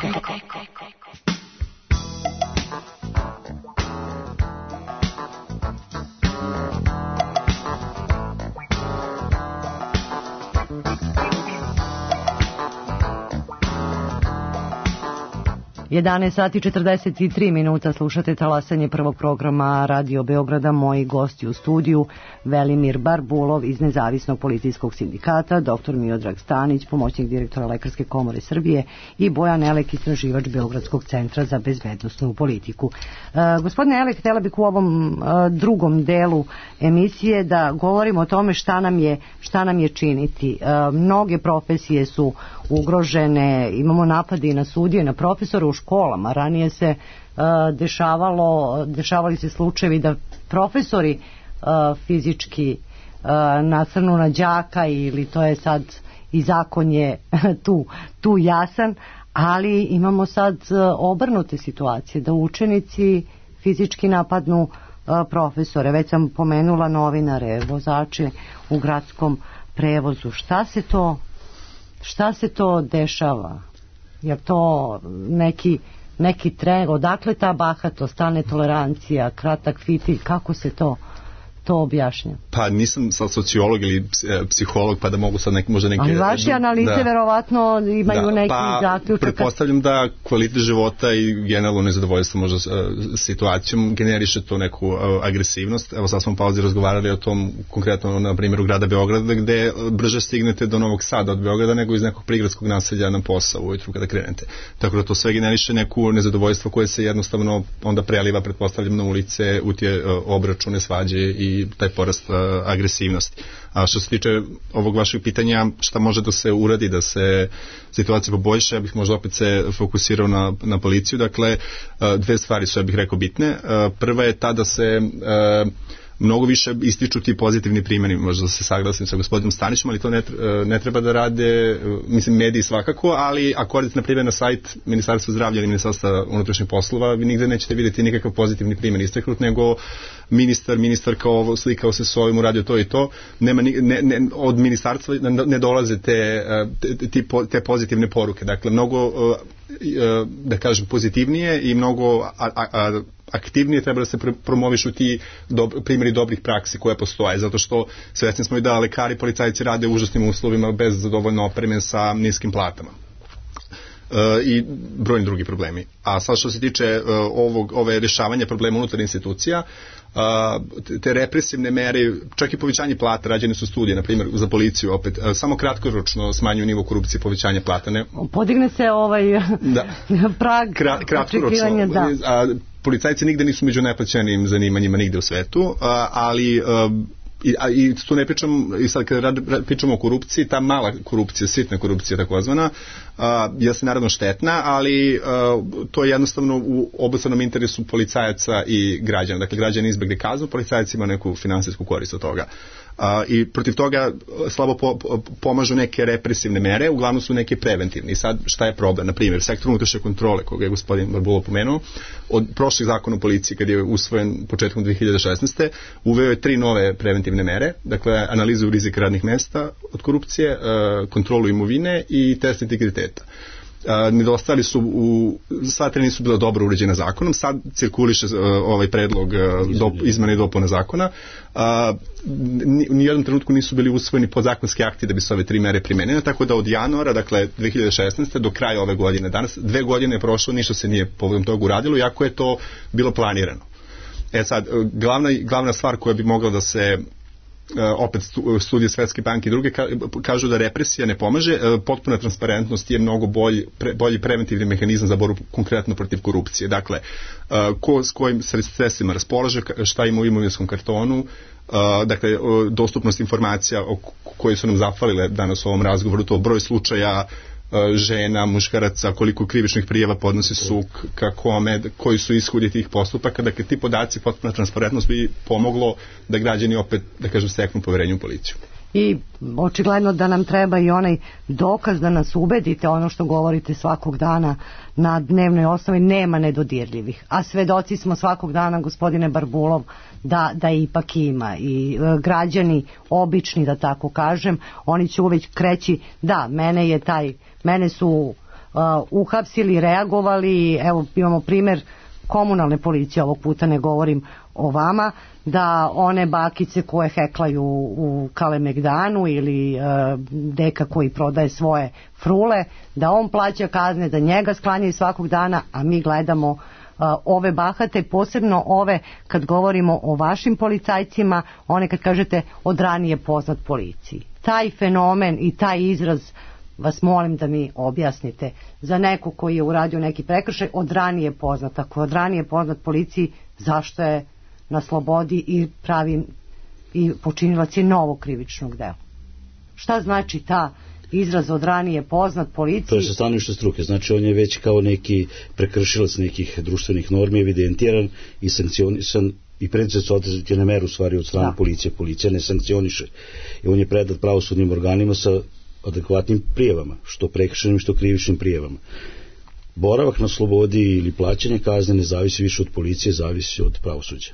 jedanaest sati četrdeset tri minuta, slušate talasanje prvog programa Radio Beograda. Moji gosti u studiju Velimir Barbulov iz Nezavisnog policijskog sindikata, doktor Miodrag Stanić, pomoćnik direktora Lekarske komore Srbije i Bojan Elek, istraživač Beogradskog centra za bezbednosnu politiku. E, gospodine Elek, htjela bih u ovom e, drugom delu emisije da govorimo o tome šta nam je, šta nam je činiti. E, mnoge profesije su ugrožene, imamo napade na sudije, na profesore u školama. Ranije se uh, dešavalo, dešavali se slučajevi da profesori uh, fizički uh, nasrnu na đaka ili to je sad i zakon je tu, tu jasan, ali imamo sad uh, obrnute situacije da učenici fizički napadnu uh, profesore. Već sam pomenula novinare, vozače u gradskom prevozu. Šta se to šta se to dešava? Je to neki neki trend, odakle ta bahatost, ta netolerancija, kratak fitilj, kako se to to objašnja? Pa nisam sad sociolog ili psiholog pa da mogu sad neki, možda neke... Ali vaše analize da, verovatno imaju da, neki pa, zaključak. Pretpostavljam da kvalitet života i generalno nezadovoljstvo možda uh, situacijom generiše to neku uh, agresivnost. Evo sad smo u pauzi razgovarali o tom konkretno na primjeru grada Beograda gde brže stignete do Novog Sada od Beograda nego iz nekog prigradskog naselja na posao ujutru kada krenete. Tako da to sve generiše neku nezadovoljstvo koje se jednostavno onda preliva, pretpostavljam, na ulice, u tije uh, obračune, svađe i i taj porast uh, agresivnosti. A što se tiče ovog vašeg pitanja, šta može da se uradi da se situacija poboljša, ja bih možda opet se fokusirao na, na policiju. Dakle, uh, dve stvari su, ja bih rekao, bitne. Uh, prva je ta da se uh, mnogo više ističu ti pozitivni primjeri, možda se saglasim sa gospodinom Stanićem, ali to ne, ne treba da rade, mislim, mediji svakako, ali ako odete na primjer na sajt Ministarstva zdravlja ili Ministarstva unutrašnjih poslova, vi nigde nećete vidjeti nikakav pozitivni primjer istaknut, nego ministar, ministar kao slikao se s ovim, uradio to i to, nema, ne, ne, od ministarstva ne dolaze te, te, te pozitivne poruke, dakle mnogo, da kažem, pozitivnije i mnogo a, a, a, aktivnije treba da se promovišu ti do, primjeri dobrih praksi koje postoje, zato što svesni smo i da lekari, policajci rade u užasnim uslovima bez dovoljno opreme sa niskim platama. E, i brojni drugi problemi. A sad što se tiče e, ovog, ove rješavanja problema unutar institucija, Uh, te represivne mere, čak i povećanje plata, rađene su studije, na primjer za policiju opet, uh, samo kratkoročno smanjuju nivo korupcije, povećanje plata. Ne? Podigne se ovaj da. prag Kra, kratkoročno, da. A policajci nigde nisu među najplaćenijim zanimanjima nigde u svetu, uh, ali uh, I, a, i tu ne pričam, i sad kada rad, rad, pričamo o korupciji, ta mala korupcija, sitna korupcija takozvana, je se naravno štetna, ali a, to je jednostavno u obostranom interesu policajaca i građana. Dakle, građani izbjegli kaznu, policajac ima neku finansijsku korist od toga. A, i protiv toga slabo po, po, pomažu neke represivne mere, uglavnom su neke preventivne. I sad šta je problem? Na primjer, sektor unutrašnje kontrole, koga je gospodin Barbulo pomenuo, od prošlih zakona o policiji, kad je usvojen početkom dve hiljade šesnaeste. uveo je tri nove preventivne mere, dakle analizu rizika radnih mesta od korupcije, kontrolu imovine i test integriteta. Uh, nedostali su u, sva tri nisu bila dobro uređena zakonom, sad cirkuliše uh, ovaj predlog uh, dop, izmene i dopune zakona. Uh, ni, ni u jednom trenutku nisu bili usvojeni podzakonski akti da bi se ove tri mere primenjene, tako da od januara, dakle dve hiljade šesnaeste do kraja ove godine, danas dve godine je prošlo, ništa se nije povodom toga uradilo, iako je to bilo planirano. E sad, glavna, glavna stvar koja bi mogla da se opet studije Svetske banke i druge kažu da represija ne pomaže, potpuna transparentnost je mnogo bolji, pre, bolji preventivni mehanizam za borbu konkretno protiv korupcije. Dakle, ko s kojim sredstvima raspolaže, šta ima u imovinskom kartonu, dakle, dostupnost informacija o koje su nam zafalile danas u ovom razgovoru, to broj slučaja žena, muškaraca, koliko krivičnih prijava podnosi suk, kome, koji su ishodi tih postupaka, dakle ti podaci, potpuna transparentnost bi pomoglo da građani opet, da kažem, steknu poverenje u policiju. I očigledno da nam treba i onaj dokaz da nas ubedite, ono što govorite svakog dana na dnevnoj osnovi, nema nedodirljivih. A svedoci smo svakog dana, gospodine Barbulov, da, da ipak ima. I e, građani, obični da tako kažem, oni će uveć kreći, da, mene je taj, mene su uh, uhapsili, reagovali, evo imamo primjer komunalne policije, ovog puta ne govorim o vama, da one bakice koje heklaju u Kalemegdanu ili e, deka koji prodaje svoje frule, da on plaća kazne, da njega sklanjaju svakog dana, a mi gledamo e, ove bahate, posebno ove kad govorimo o vašim policajcima, one kad kažete od ranije poznat policiji. Taj fenomen i taj izraz vas molim da mi objasnite za neko koji je uradio neki prekršaj od ranije poznat. Ako je od ranije poznat policiji, zašto je na slobodi i pravi i počinilac je novog krivičnog dela? Šta znači ta izraz od ranije poznat policiji? To je sa stanovišta struke, znači on je već kao neki prekršilac nekih društvenih normi evidentiran i sankcionisan i preduzet su određene mere u stvari od strane da. policije. Policija ne sankcioniše i on je predat pravosudnim organima sa adekvatnim prijavama, što prekršajnim, što krivičnim prijavama. Boravak na slobodi ili plaćanje kazne ne zavisi više od policije, zavisi od pravosuđa.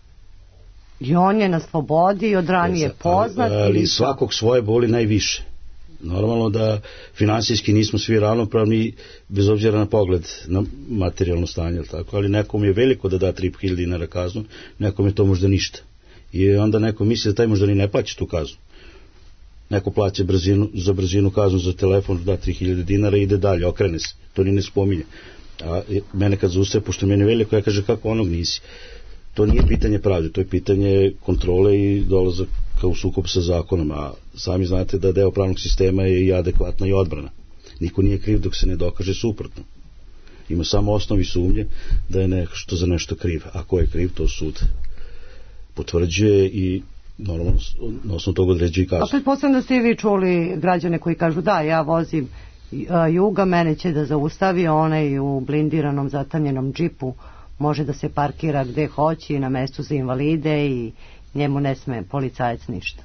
I on je na slobodi i od ranije e, poznat. Ali, ali svakog svoje boli najviše. Normalno da finansijski nismo svi ravnopravni, bez obzira na pogled na materijalno stanje, tako, ali nekom je veliko da da tri i po hiljade dinara kaznu, nekom je to možda ništa. I onda neko misli da taj možda ni ne plaća tu kaznu. Neko plaća brzinu, za brzinu kaznu za telefon, da tri hiljade dinara i ide dalje, okrene se, to ni ne spominje. A mene kad zaustaje, pošto meni je veliko, ja kaže kako onog nisi. To nije pitanje pravde, to je pitanje kontrole i dolazak u sukob sa zakonom, a sami znate da deo pravnog sistema je i adekvatna i odbrana. Niko nije kriv dok se ne dokaže suprotno. Ima samo osnovi sumnje da je nešto za nešto kriv. A ko je kriv, to sud potvrđuje i normalno na osnovu toga određuje i kaznu. A pretpostavljam da ste i vi čuli građane koji kažu da, ja vozim Juga, mene će da zaustavi, onaj u blindiranom zatamljenom džipu može da se parkira gde hoće i na mestu za invalide i njemu ne sme policajac ništa.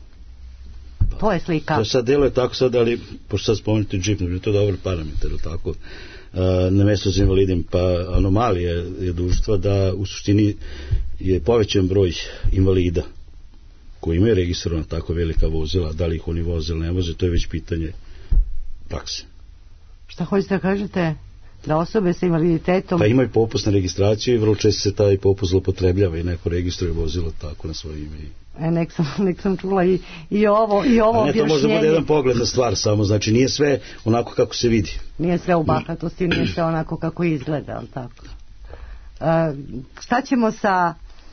To je slika. To sad deluje tako sad, ali pošto sad spomenuti džip, ne bi to dobar parametar, tako, na mesto za invalidim, pa anomalija je društva da u suštini je povećan broj invalida koji imaju registrovana tako velika vozila, da li ih oni voze ili ne voze, to je već pitanje prakse. Šta hoćete da kažete? Da osobe sa invaliditetom... Pa imaju popust na registraciju i vrlo često se taj popust zlopotrebljava i neko registruje vozilo tako na svoje ime. E, nek sam, nek sam čula i, i ovo, i ovo objašnjenje. A ne, to možda bude jedan pogled na stvar samo, znači nije sve onako kako se vidi. Nije sve u bahatosti, nije sve onako kako izgleda, ali tako. E, šta ćemo sa,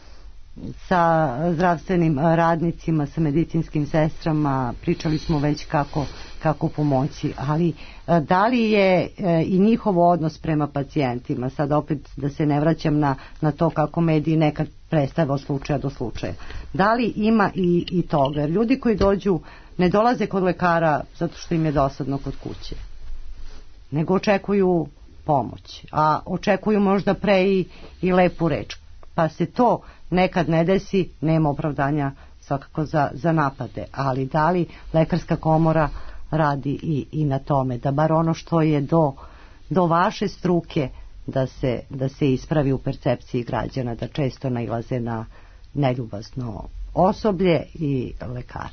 sa zdravstvenim radnicima, sa medicinskim sestrama, pričali smo već kako, kako pomoći, ali da li je i njihov odnos prema pacijentima, sad opet da se ne vraćam na, na to kako mediji nekad predstave od slučaja do slučaja, da li ima i, i toga, jer ljudi koji dođu ne dolaze kod lekara zato što im je dosadno kod kuće, nego očekuju pomoć, a očekuju možda pre i, i lepu reč, pa se to nekad ne desi, nema opravdanja svakako za, za napade, ali da li lekarska komora radi i, i na tome, da bar ono što je do, do vaše struke da se, da se ispravi u percepciji građana, da često nailaze na neljubazno osoblje i lekare.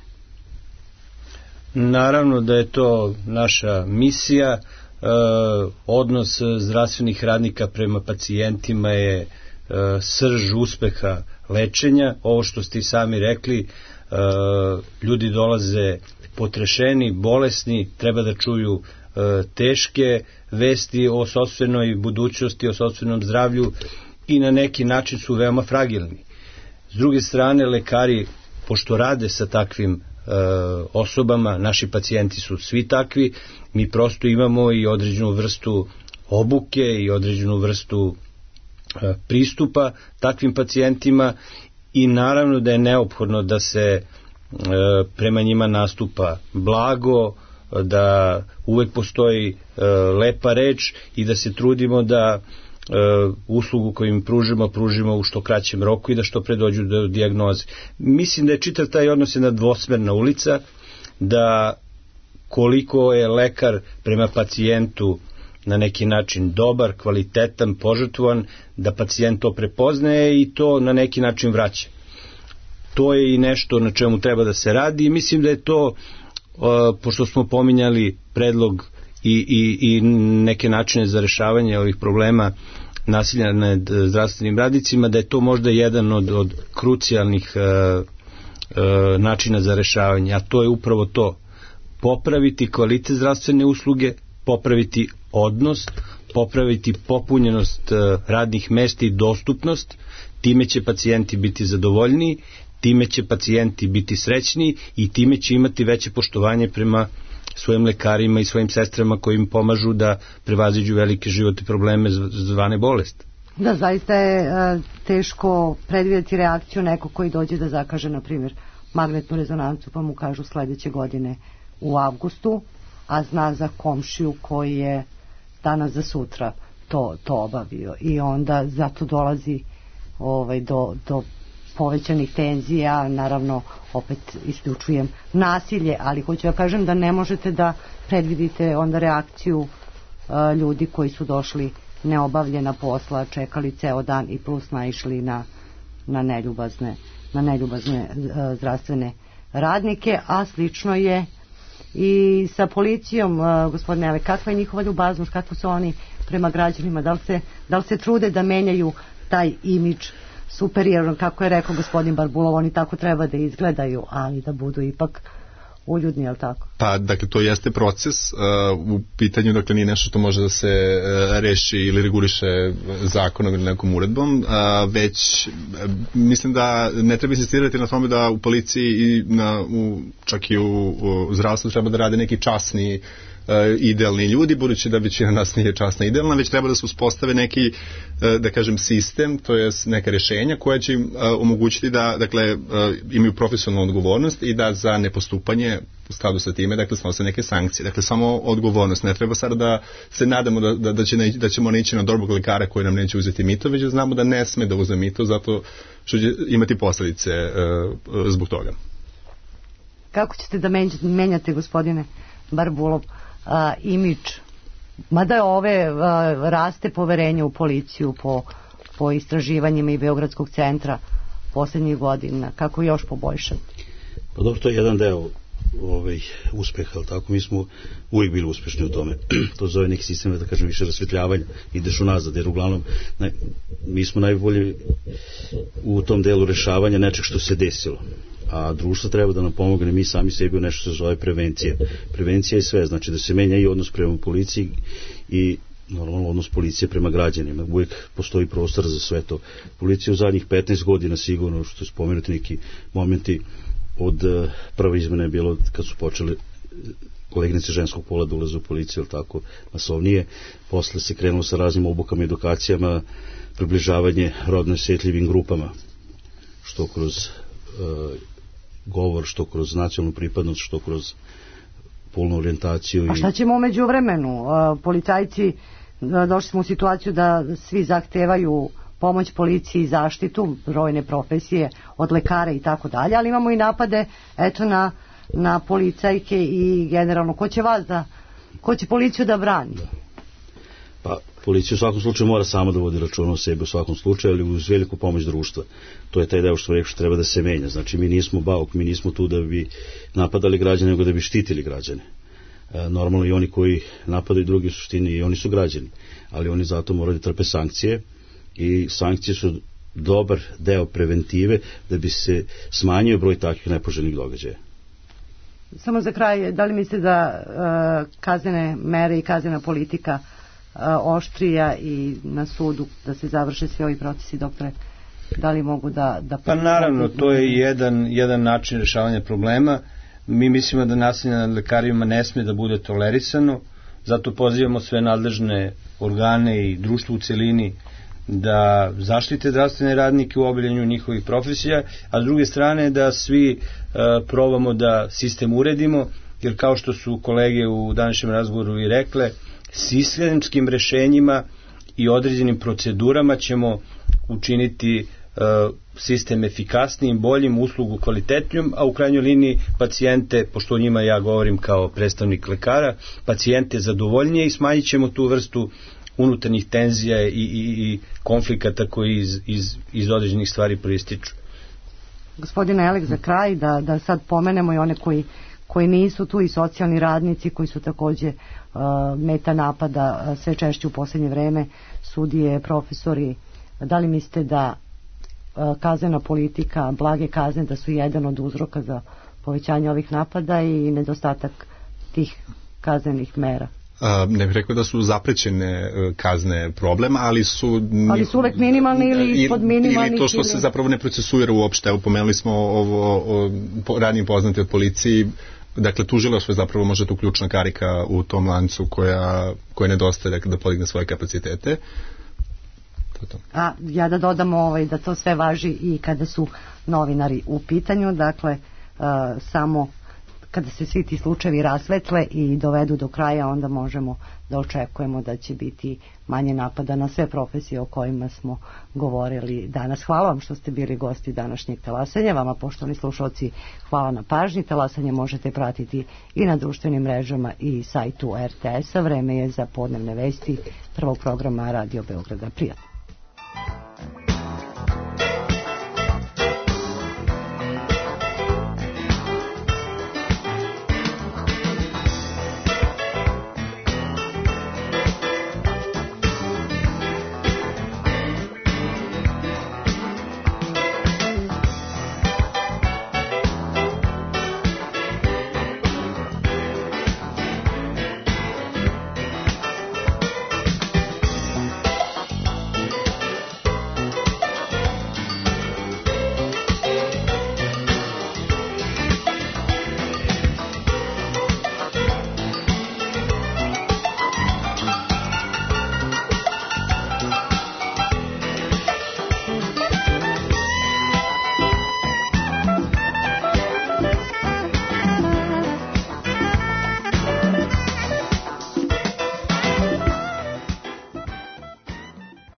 Naravno da je to naša misija. E, odnos zdravstvenih radnika prema pacijentima je e, srž uspeha lečenja. Ovo što ste sami rekli, e, ljudi dolaze potrešeni, bolesni, treba da čuju e, teške vesti o sopstvenoj budućnosti, o sopstvenom zdravlju i na neki način su veoma fragilni. S druge strane, lekari, pošto rade sa takvim e, osobama, naši pacijenti su svi takvi, mi prosto imamo i određenu vrstu obuke i određenu vrstu e, pristupa takvim pacijentima i naravno da je neophodno da se prema njima nastupa blago, da uvek postoji lepa reč i da se trudimo da uslugu koju im pružimo, pružimo u što kraćem roku i da što pre dođu do dijagnoze. Mislim da je čitav taj odnos jedna dvosmerna ulica, da koliko je lekar prema pacijentu na neki način dobar, kvalitetan, požrtvovan, da pacijent to prepoznaje i to na neki način vraća. To je i nešto na čemu treba da se radi i mislim da je to, pošto smo pominjali predlog i, i, i neke načine za rešavanje ovih problema nasilja nad zdravstvenim radnicima, da je to možda jedan od, od krucijalnih e, e, načina za rešavanje, a to je upravo to: popraviti kvalitet zdravstvene usluge, popraviti odnos, popraviti popunjenost radnih mesta i dostupnost, time će pacijenti biti zadovoljniji, time će pacijenti biti srećniji i time će imati veće poštovanje prema svojim lekarima i svojim sestrama koji im pomažu da prevaziđu velike životne probleme zvane bolest. Da, zaista je e, teško predvidjeti reakciju nekog koji dođe da zakaže, na primjer, magnetnu rezonancu, pa mu kažu sledeće godine u avgustu, a zna za komšiju koji je danas za sutra to, to obavio. I onda zato dolazi ovaj, do, do povećanih tenzija, naravno opet isključujem nasilje, ali hoću da kažem da ne možete da predvidite onda reakciju a, ljudi koji su došli neobavljena posla, čekali ceo dan i plus naišli na, na neljubazne, na neljubazne a, zdravstvene radnike, a slično je i sa policijom, a, gospodine Ale, kakva je njihova ljubaznost, kako su oni prema građanima, da li se, da li se trude da menjaju taj imidž superiorno, kako je rekao gospodin Barbulov, oni tako treba da izgledaju, ali da budu ipak uljudni, je li tako? Pa, dakle, to jeste proces uh, u pitanju, dakle, nije nešto što može da se uh, reši ili reguliše zakonom ili nekom uredbom, uh, već uh, mislim da ne treba insistirati na tome da u policiji i na, u, čak i u, u zdravstvu treba da rade neki časni idealni ljudi, budući da većina nas nije časna idealna, već treba da se uspostave neki, da kažem, sistem, to je neka rješenja koja će im omogućiti da, dakle, imaju profesionalnu odgovornost i da za nepostupanje u skladu sa time, dakle, snose neke sankcije. Dakle, samo odgovornost. Ne treba sada da se nadamo da, da, da, će ne, da ćemo neći na dobrog lekara koji nam neće uzeti mito, već da znamo da ne sme da uzme mito, zato što će imati posljedice uh, zbog toga. Kako ćete da menjate, gospodine Barbulov, Uh, imidž, mada ove uh, raste poverenje u policiju po, po istraživanjima i Beogradskog centra posljednjih godina, kako još poboljšati? Pa dobro, to je jedan deo ovaj, uspeha, ali tako, mi smo uvijek bili uspešni u tome. To zove neki sistem, da kažem, više rasvetljavanja, ideš unazad, jer uglavnom ne, mi smo najbolji u tom delu rešavanja nečeg što se desilo. A društvo treba da nam pomogne, mi sami sebi u nešto se zove prevencija. Prevencija je sve, znači da se menja i odnos prema policiji i normalno odnos policije prema građanima. Uvijek postoji prostor za sve to. Policija u zadnjih petnaest godina sigurno, što je spomenuti neki momenti, od uh, prve izmene je bilo kad su počeli koleginice ženskog pola da ulaze u policiju, ali tako, masovnije. Posle se krenulo sa raznim obukama i edukacijama, približavanje rodno osjetljivim grupama, što kroz uh, govor, što kroz nacionalnu pripadnost, što kroz polnu orijentaciju. A šta ćemo umeđu vremenu? Policajci, došli smo u situaciju da svi zahtevaju pomoć policiji i zaštitu, brojne profesije, od lekara i tako dalje, ali imamo i napade, eto, na, na policajke i generalno, ko će vas da, ko će policiju da brani? Da. Pa, policija u svakom slučaju mora sama da vodi računa o sebi u svakom slučaju, ali uz veliku pomoć društva. To je taj deo što rekao što treba da se menja. Znači, mi nismo bauk, mi nismo tu da bi napadali građane, nego da bi štitili građane. E, normalno i oni koji napadaju drugi u suštini, i oni su građani, ali oni zato moraju da trpe sankcije i sankcije su dobar deo preventive da bi se smanjio broj takvih nepoželjnih događaja. Samo za kraj, da li mislite da uh, kaznene mere i kaznena politika uh, oštrija i na sudu da se završe svi ovi procesi, doktore, da li mogu da... da pa naravno, to je jedan, jedan način rješavanja problema. Mi mislimo da nasilje nad lekarima ne sme da bude tolerisano, zato pozivamo sve nadležne organe i društvo u celini da zaštite zdravstvene radnike u obavljanju njihovih profesija, a s druge strane da svi uh, probamo da sistem uredimo, jer kao što su kolege u današnjem razgovoru i rekle, sistemskim rešenjima i određenim procedurama ćemo učiniti uh, sistem efikasnijim, boljim, uslugu kvalitetnijom, a u krajnjoj liniji pacijente, pošto o njima ja govorim kao predstavnik lekara, pacijente zadovoljnije i smanjit ćemo tu vrstu unutarnjih tenzija i, i, i konflikata koji iz, iz, iz određenih stvari proističu. Gospodine Elek, za kraj da, da sad pomenemo i one koji, koji nisu tu, i socijalni radnici koji su takođe uh, meta napada uh, sve češće u posljednje vreme, sudije, profesori. Da li mislite da uh, kaznena politika, blage kazne, da su jedan od uzroka za povećanje ovih napada i nedostatak tih kaznenih mera? Uh, ne bih rekao da su zaprećene uh, kazne problem, ali su... Ali su uvek minimalni ili ispod minimalnih? Ili to što ili... se zapravo ne procesuira uopšte. Evo, pomenuli smo ovo, o, o, ranije poznati od policiji, dakle, tužilaštvo je zapravo možda tu ključna karika u tom lancu koja, koja nedostaje dakle, da podigne svoje kapacitete. To to. A ja da dodam ovaj, da to sve važi i kada su novinari u pitanju, dakle, uh, samo kada se svi ti slučajevi rasvetle i dovedu do kraja, onda možemo da očekujemo da će biti manje napada na sve profesije o kojima smo govorili danas. Hvala vam što ste bili gosti današnjeg talasanja. Vama, poštovani slušalci, hvala na pažnji. Talasanje možete pratiti i na društvenim mrežama i sajtu R T S-a. Vreme je za podnevne vesti prvog programa Radio Beograda. Prijatno.